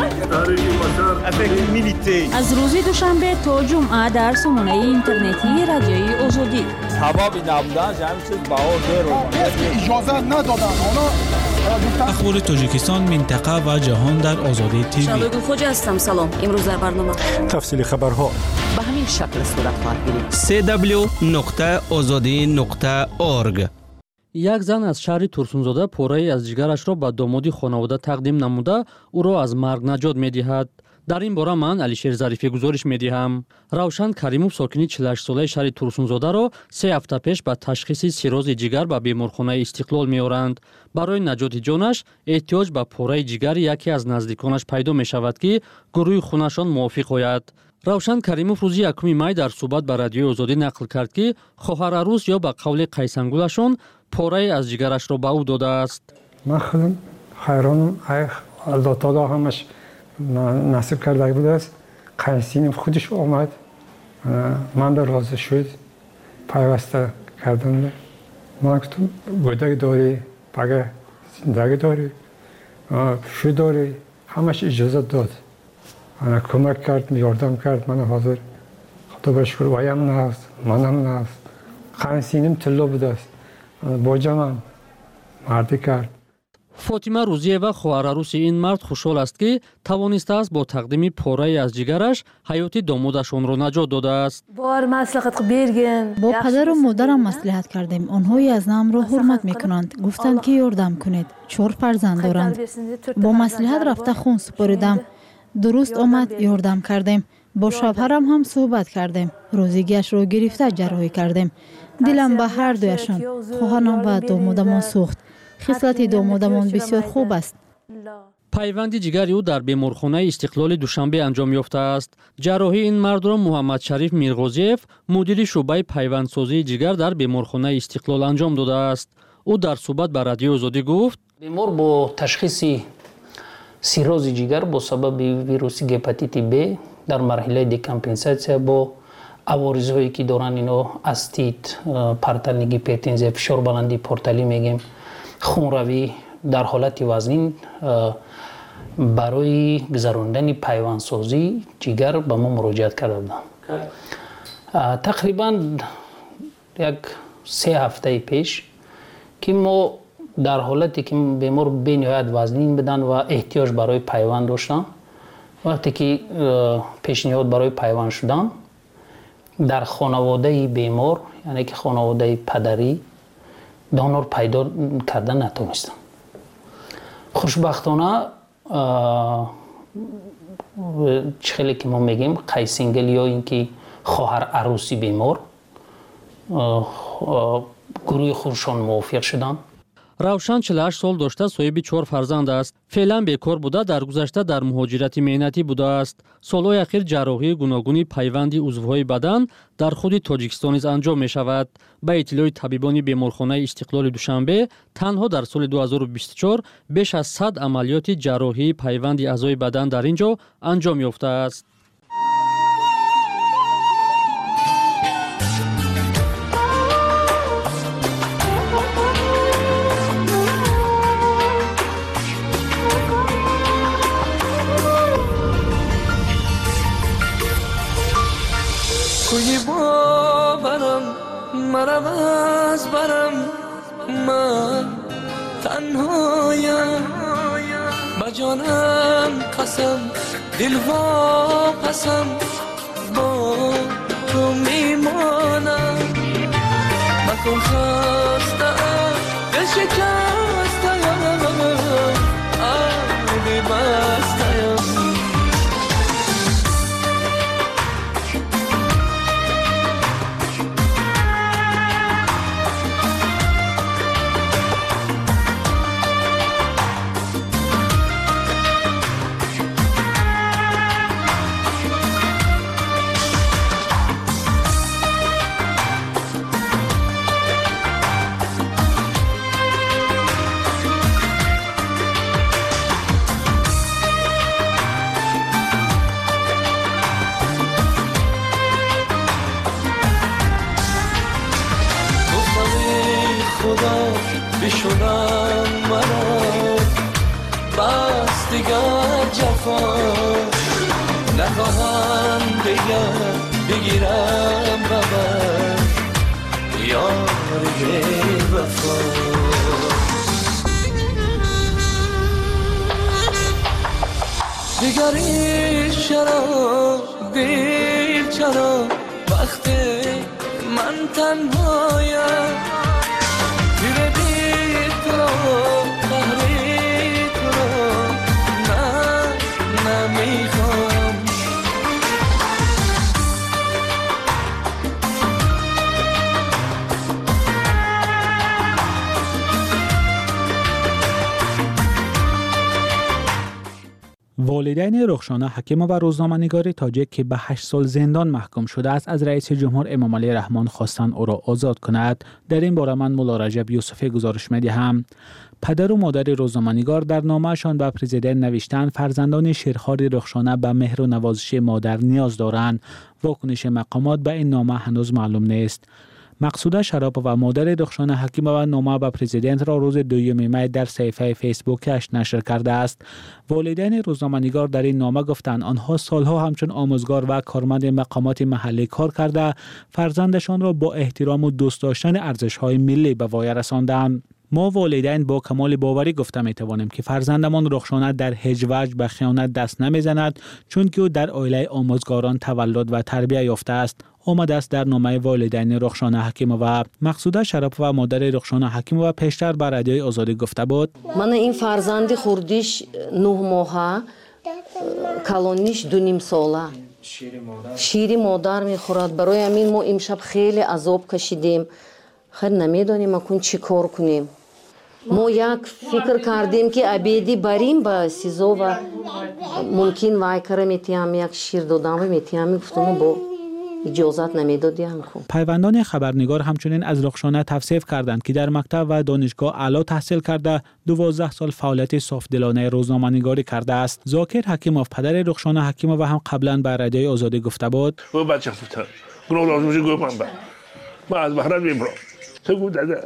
شده. از روز دوشنبه تا جمعه در سامانه اینترنتی رادیوی آزادی ثوابی نبودن همین چیز بهار داره اجازه ندادن اخبار تاجیکستان منطقه و جهان در آزادی تیوی. شادو خوج هستم. سلام. امروز در برنامه تفصیل خبرها به همین شکل صورت خواهد گرفت. www.azadi.org. یک زن از شهر تورسونزاده پوره‌ای از جگرش را به دامادی خانواده تقدیم نموده او را از مرگ نجات می‌دهد. در این باره من علیشیر ظریفی گزارش می‌دهم. روشن کریموف ساکنی 48 ساله شهر تورسونزاده را 3 هفته پیش با تشخیص سیروز جگر به بیمارخانه استقلال می‌آورند. برای نجات جانش احتیاج به پوره جگر یکی از نزدیکانش پیدا می‌شود که گروه خونشان موافق آید. روشن کریموف روز 1 می در صحبت با رادیوی آزادی نقل کرد که خواهر عروس یا به قول قیسنگولشان پاره از جگرش را به او داده است. من خیلی حیرانم. الله تعالی همش نصیب کرده بود است. قیسین خودش آمد. من در راضی شد. پیوسته کردم. من گفتم بودک داری، بگه زندگی داری، شو داری، همش اجازه داد. کمک کرد، یاردم کرد. من حاضر خدا بشکر وایم نهست، منم نهست. قیسینم طلا بود است. با جانم مردی کرد. فاطمه روزیه خواهر عروس این مرد خوشحال است که توانسته است با تقدیم پاره از جگرش حیات دامادشان را نجات داده است. با پدر و مادرم مصلحت کردیم. آنها یزدم را حرمت میکنند. گفتند که یاردم کنید. 4 فرزند دارند. با مصلحت رفته خون سپاریدم. درست آمد یاردم کردیم. با شوهرم هم صحبت کردیم. روزیگیش رو گرفته جراحی کردیم. دلم به هر دویشان، خواهرم و دامادمان سوخت. خصلت دامادمان بسیار خوب است. پیوند جگر او در بیمارخانه استقلال دوشنبه انجام یافته است. جراحی این مرد را محمد شریف میرغوزیف، مدیر شعبه پیوندسازی جگر در بیمارخانه استقلال انجام داده است. او در صحبت با رادیو آزادی گفت: بیمار با تشخیص سیروز جگر با سبب ویروس هپاتیت B در مرحله دیکامپنساسیا با عوارض‌هایی که دارن اینو استیت، پرتلگی پرتنزی، فشار بلندی پورتالی میگیم، خونروی در حالت وزنین برای گذراندن پیوندسازی جگر به ما مراجعت کرده بودند. تقریبا یک 3 هفته پیش که ما در حالتی که بیمار به نهایت وزنین بدن و احتیاج برای پیوند داشتن، وقتی که پیشنهاد برای پیوند شدن در خانواده بیمار، یعنی که خانواده پدری، دانور پیدا کردن نتونستن. خوشبختانه خیلی که ما میگیم قیسینگل یا اینکه خواهر عروسی بیمار گروه خودشان موافق شدن. روشن 48 سال داشته، صاحب 4 فرزند است. فعلا بیکار بوده، در گذشته در مهاجرت مهنتی بوده است. سالهای اخیر جراحی گوناگونی پیوند عضوهای بدن در خود تاجیکستان نیز انجام می شود. به اطلاع طبیبان بیمارخانه استقلال دوشنبه، تنها در سال 2024 بیش از 100 عملیات جراحی پیوند اعضای بدن در اینجا انجام یافته است. کوی باورم مرم از برم، من تنهایم با جانم قسم، دل واپسم با تو میمانم. مکن خستم دل شکستم، آبی بستم. بشونم مرا بس دیگر جفا، نخواهم دیگر بگیرم ببر یاری وفا. دیگری چرا دیر چرا وقتی من تنهایم، والدین رخشانه حکیم و روزنامه‌نگار تاجیک که به 8 سال زندان محکوم شده است، از رئیس جمهور امام علی رحمان خواستند او را آزاد کند. در این باره من مولا رجب یوسفی گزارش می‌دهم. پدر و مادر روزنامه‌نگار در نامه‌شان به پرزیدنت نوشتند فرزندان شیرخوار رخشانه به مهر و نوازش مادر نیاز دارند. واکنش مقامات به این نامه هنوز معلوم نیست. مقصوده شراپا و مادر رخشانه حکیمова نامه به پرزیدنت را روز 2 می در صفحه فیسبوکش نشر کرده است. والدین روزنامه‌نگار در این نامه گفتند آنها سالها همچون آموزگار و کارمند مقامات محلی کار کرده فرزندشان را با احترام و دوست داشتن ارزش‌های ملی به وای رساندند. ما والدین با کمال باوری گفته می توانیم که فرزندمان رخشانه در هیچ وجه به خیانت دست نمیزند، چون که او در عائله آموزگاران تولد و تربیت یافته است. آمده است در نامه والدین رخشانه حکیمova. مقصوده شراپا و مادر رخشانه حکیمova پیشتر به رادیوی آزادی گفته بود: من این فرزند خوردیش 9 ماه، کالونیش 2.5 ساله. شیر مادر میخورد. برای همین ما امشب خیلی عذاب کشیدیم. خیر نمیدونیم اکن چی کار کنیم. ما یک فکر کردیم که ابیدی بریم به سیزو و ممکن وای کره میتیم یک شیر دادم و میتیم گفتم با اجازت نمیدادیم. پیوندان خبرنگار همچنین از رخشانه توصیف کردند که در مکتب و دانشگاه اعلی تحصیل کرده 12 سال فعالیت صافدلانه روزنامه‌نگاری کرده است. ذاکر حکیموف پدر رخشانه حکیموف هم قبلا به رادیوی آزادی گفته بود. او بچه فتر گروه لازمش گفتم ما از بحران میبرم سگو داده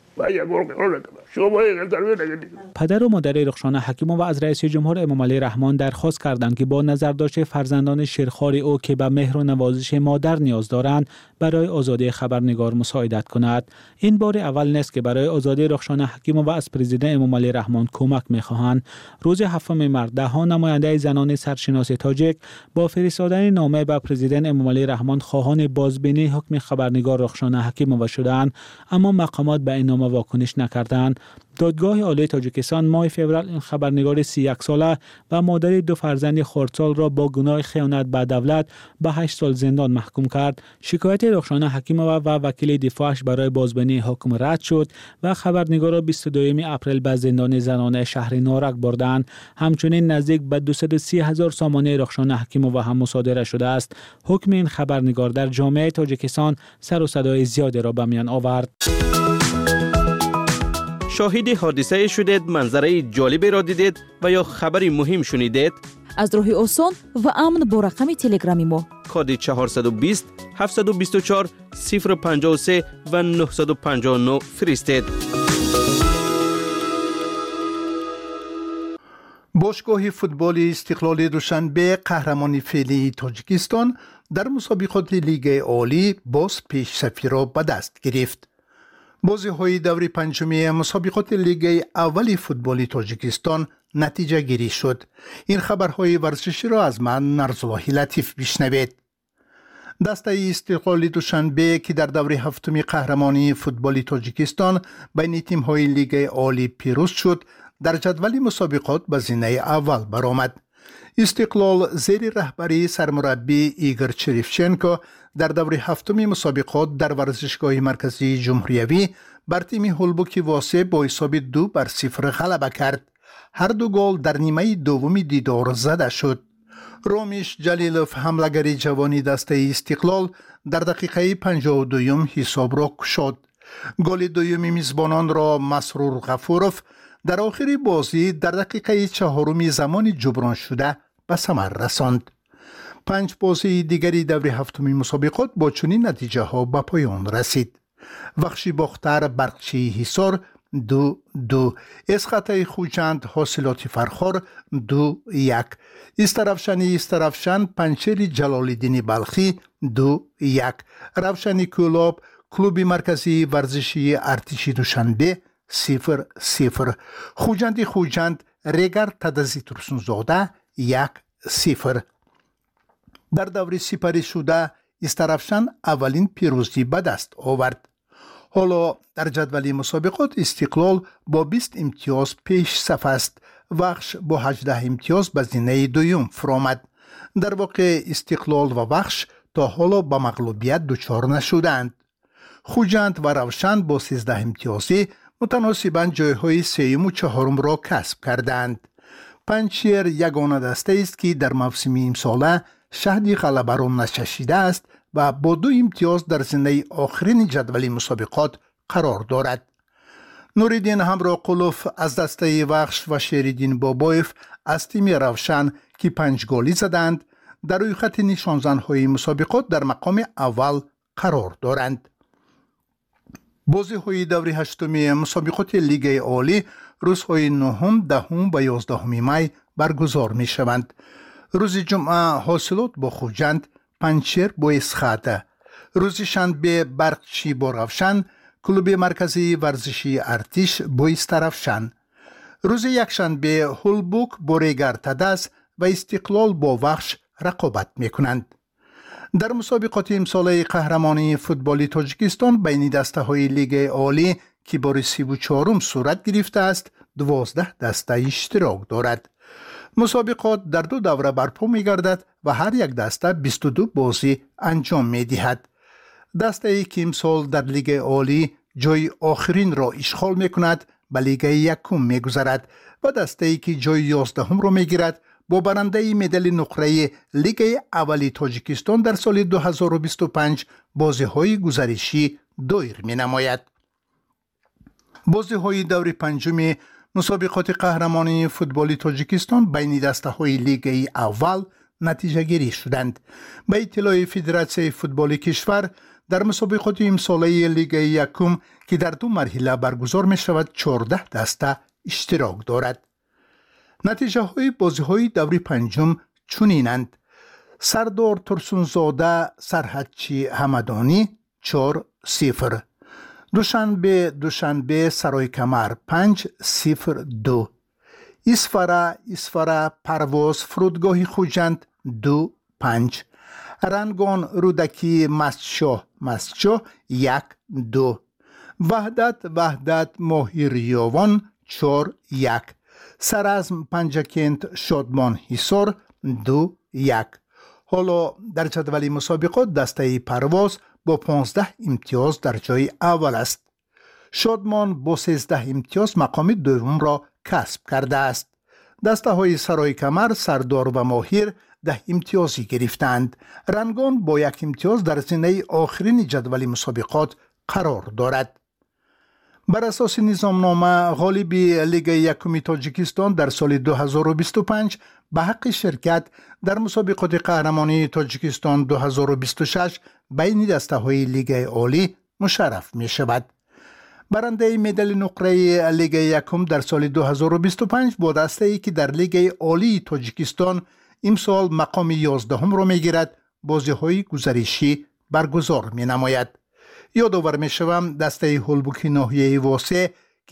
پدر و مادر رخشانه حکیموف از رئیس جمهور امام علی رحمان درخواست کردند که با نظرداشت فرزندان شیرخوار او که به مهر و نوازش مادر نیاز دارند برای آزادی خبرنگار مساعدت کند. این بار اول نیست که برای آزادی رخشانه حکیموف از پرزیدنت امام علی رحمان کمک می‌خواهند. روز 7 مارس ده نماینده زنان سرشناس تاجیک با فرستادن نامه به پرزیدنت امام علی رحمان خواهان بازبینی حکم خبرنگار رخشانه حکیموف شدند، اما مقامات به این نامه واکنش نکردند. دادگاه عالی تاجیکستان ماه فوریه این خبرنگار 31 ساله و مادر 2 فرزند خردسال را با گناه خیانت به دولت به 8 سال زندان محکوم کرد. شکایت رخشانه حکیموف و وکیل دفاعش برای بازبینی حکم رد شد و خبرنگار را 22 اپریل به زندان زنانه شهر نارک بردند. همچنین نزدیک به 230,000 سامانه رخشانه حکیموف هم مصادره شده است. حکم این خبرنگار در جامعه تاجیکستان سر و صدای زیادی را به میان آورد. شاهد حادثه شدید، منظره جالبی را دیدید و یا خبری مهم شنیدید؟ از راه آسان و امن با رقم تلگرامی ما کد 420 724 053 و 959 فرستید. باشگاه فوتبال استقلال دوشنبه قهرمانی فعلی تاجیکستان در مسابقات لیگ عالی باز پیش‌صفی را به دست گرفت. بازی‌های دور پنجمی مسابقات لیگ اولی فوتبال تاجیکستان نتیجه گیری شد. این خبرهای ورزشی را از من نرزالله لطیف بشنوید. دسته استقلال دوشنبه که در دور هفتمی قهرمانی فوتبال تاجیکستان بین تیم‌های لیگ عالی پیروز شد، در جدول مسابقات به زینه اول برآمد. استقلال زیر رهبری سرمربی ایگور چریفچنکو در دور هفتمی مسابقات در ورزشگاه مرکزی جمهوریوی بر تیم هولبوک واسه با حساب 2-0 غلبه کرد. هر دو گل در نیمه دومی دیدار زده شد. رامیش جلیلوف حمله‌گر جوانی دسته استقلال در دقیقه 52 حساب را گشود. گل دوم میزبانان را مسرور غفوروف در آخر بازی در دقیقه 4 زمان جبران شده به ثمر رساند. 5 بازی دیگری دور هفتمی مسابقات با چنین نتیجه ها به پایان رسید. وخشی باختر برقچی حصار 2-2، اسخطه خوجند حاصلات فرخار 2-1، استرفشن پنچر جلالالدین بلخی 2-1، روشنی کولاب کلوب مرکزی ورزشی ارتشی دوشنبه 0-0، خوجند رگر تدزی ترسونزاده 1-0. در دور سپری شده استرفشن اولین پیروزی به دست آورد. حالا در جدول مسابقات استقلال با 20 امتیاز پیش صف است. وخش با 18 امتیاز به زینه دوم فرآمد. در واقع استقلال و وخش تا حالا به مغلوبیت دچار نشدند. خوجند و روشن با 13 امتیازی متناسباً جایهای سوم و چهارم را کسب کردند. پنچیر یگانه دسته است که در موسم امساله شهد غلبه را نچشیده است و با 2 امتیاز در زینه آخرین جدول مسابقات قرار دارد. نوریدین همراه قلوف از دسته وخش و شیریدین بابایف از تیم روشن که 5 گلی زدند در روی خط نشانزن‌های مسابقات در مقام اول قرار دارند. بازی‌های دور هشتمی مسابقات لیگ عالی روزهای 9، 10 و 11 می برگزار می‌شوند. روز جمعه حاصلات با خوجند، پنچیر با اسخاته. روز شنبه برقچی با روشن، کلوب مرکزی ورزشی ارتش با استرفشن. روز یکشنبه هولبوک با ریگر تدس و استقلال با وخش رقابت می‌کنند. در مسابقات امساله قهرمانی فوتبال تاجیکستان بین دسته‌های لیگ عالی که بار 34 صورت گرفته است 12 دسته اشتراک دارد. مسابقات در 2 دوره برپا می گردد و هر یک دسته 22 بازی انجام می دهد. دسته ای که امسال در لیگ عالی جای آخرین را اشغال می کند به لیگ یکم می گذرد و دسته ای که جای 11 را می گیرد با برنده مدال نقره لیگ اولی تاجیکستان در سال 2025 بازی های گزارشی دایر می نماید. بازی های دور پنجم مسابقات قهرمانی فوتبالی تاجیکستان بین دسته های لیگ اول نتیجه گیری شدند. به اطلاع فدراسیون فوتبالی کشور در مسابقات امساله لیگ یکم که در 2 مرحله برگزار می شود 14 دسته اشتراک دارد. نتیجه های بازی های دور پنجم چونینند: سردار ترسونزاده سرحدچی همدانی 4-0، دوشنبه سرای کمر 5-0-2، اسفره پرواز فرودگاه خوجند 2-5، رنگان رودکی مستشاه 1-2، وحدت ماهیریاوان 4-1، سرازم پنجکند شادمان حصار 2-1. حالا در جدول مسابقات دسته پرواز با 15 امتیاز در جای اول است. شادمان با 13 امتیاز مقام دوم را کسب کرده است. دسته های سرای کمر، سردار و ماهیر 10 امتیازی گرفتند. رنگان با 1 امتیاز در زینه آخرین جدول مسابقات قرار دارد. بر اساس نظامنامه غالب لیگ یکم تاجیکستان در سال 2025 به حق شرکت در مسابقات قهرمانی تاجیکستان 2026 بین دسته های لیگ عالی مشرف می شود. برنده مدال نقره لیگ یکم در سال 2025 با دسته ای که در لیگ عالی تاجیکستان امسال مقام 11 را می گیرد بازی های گزارشی برگزار می نماید. یادآور می شوم دسته هولبوکی ناحیه واسه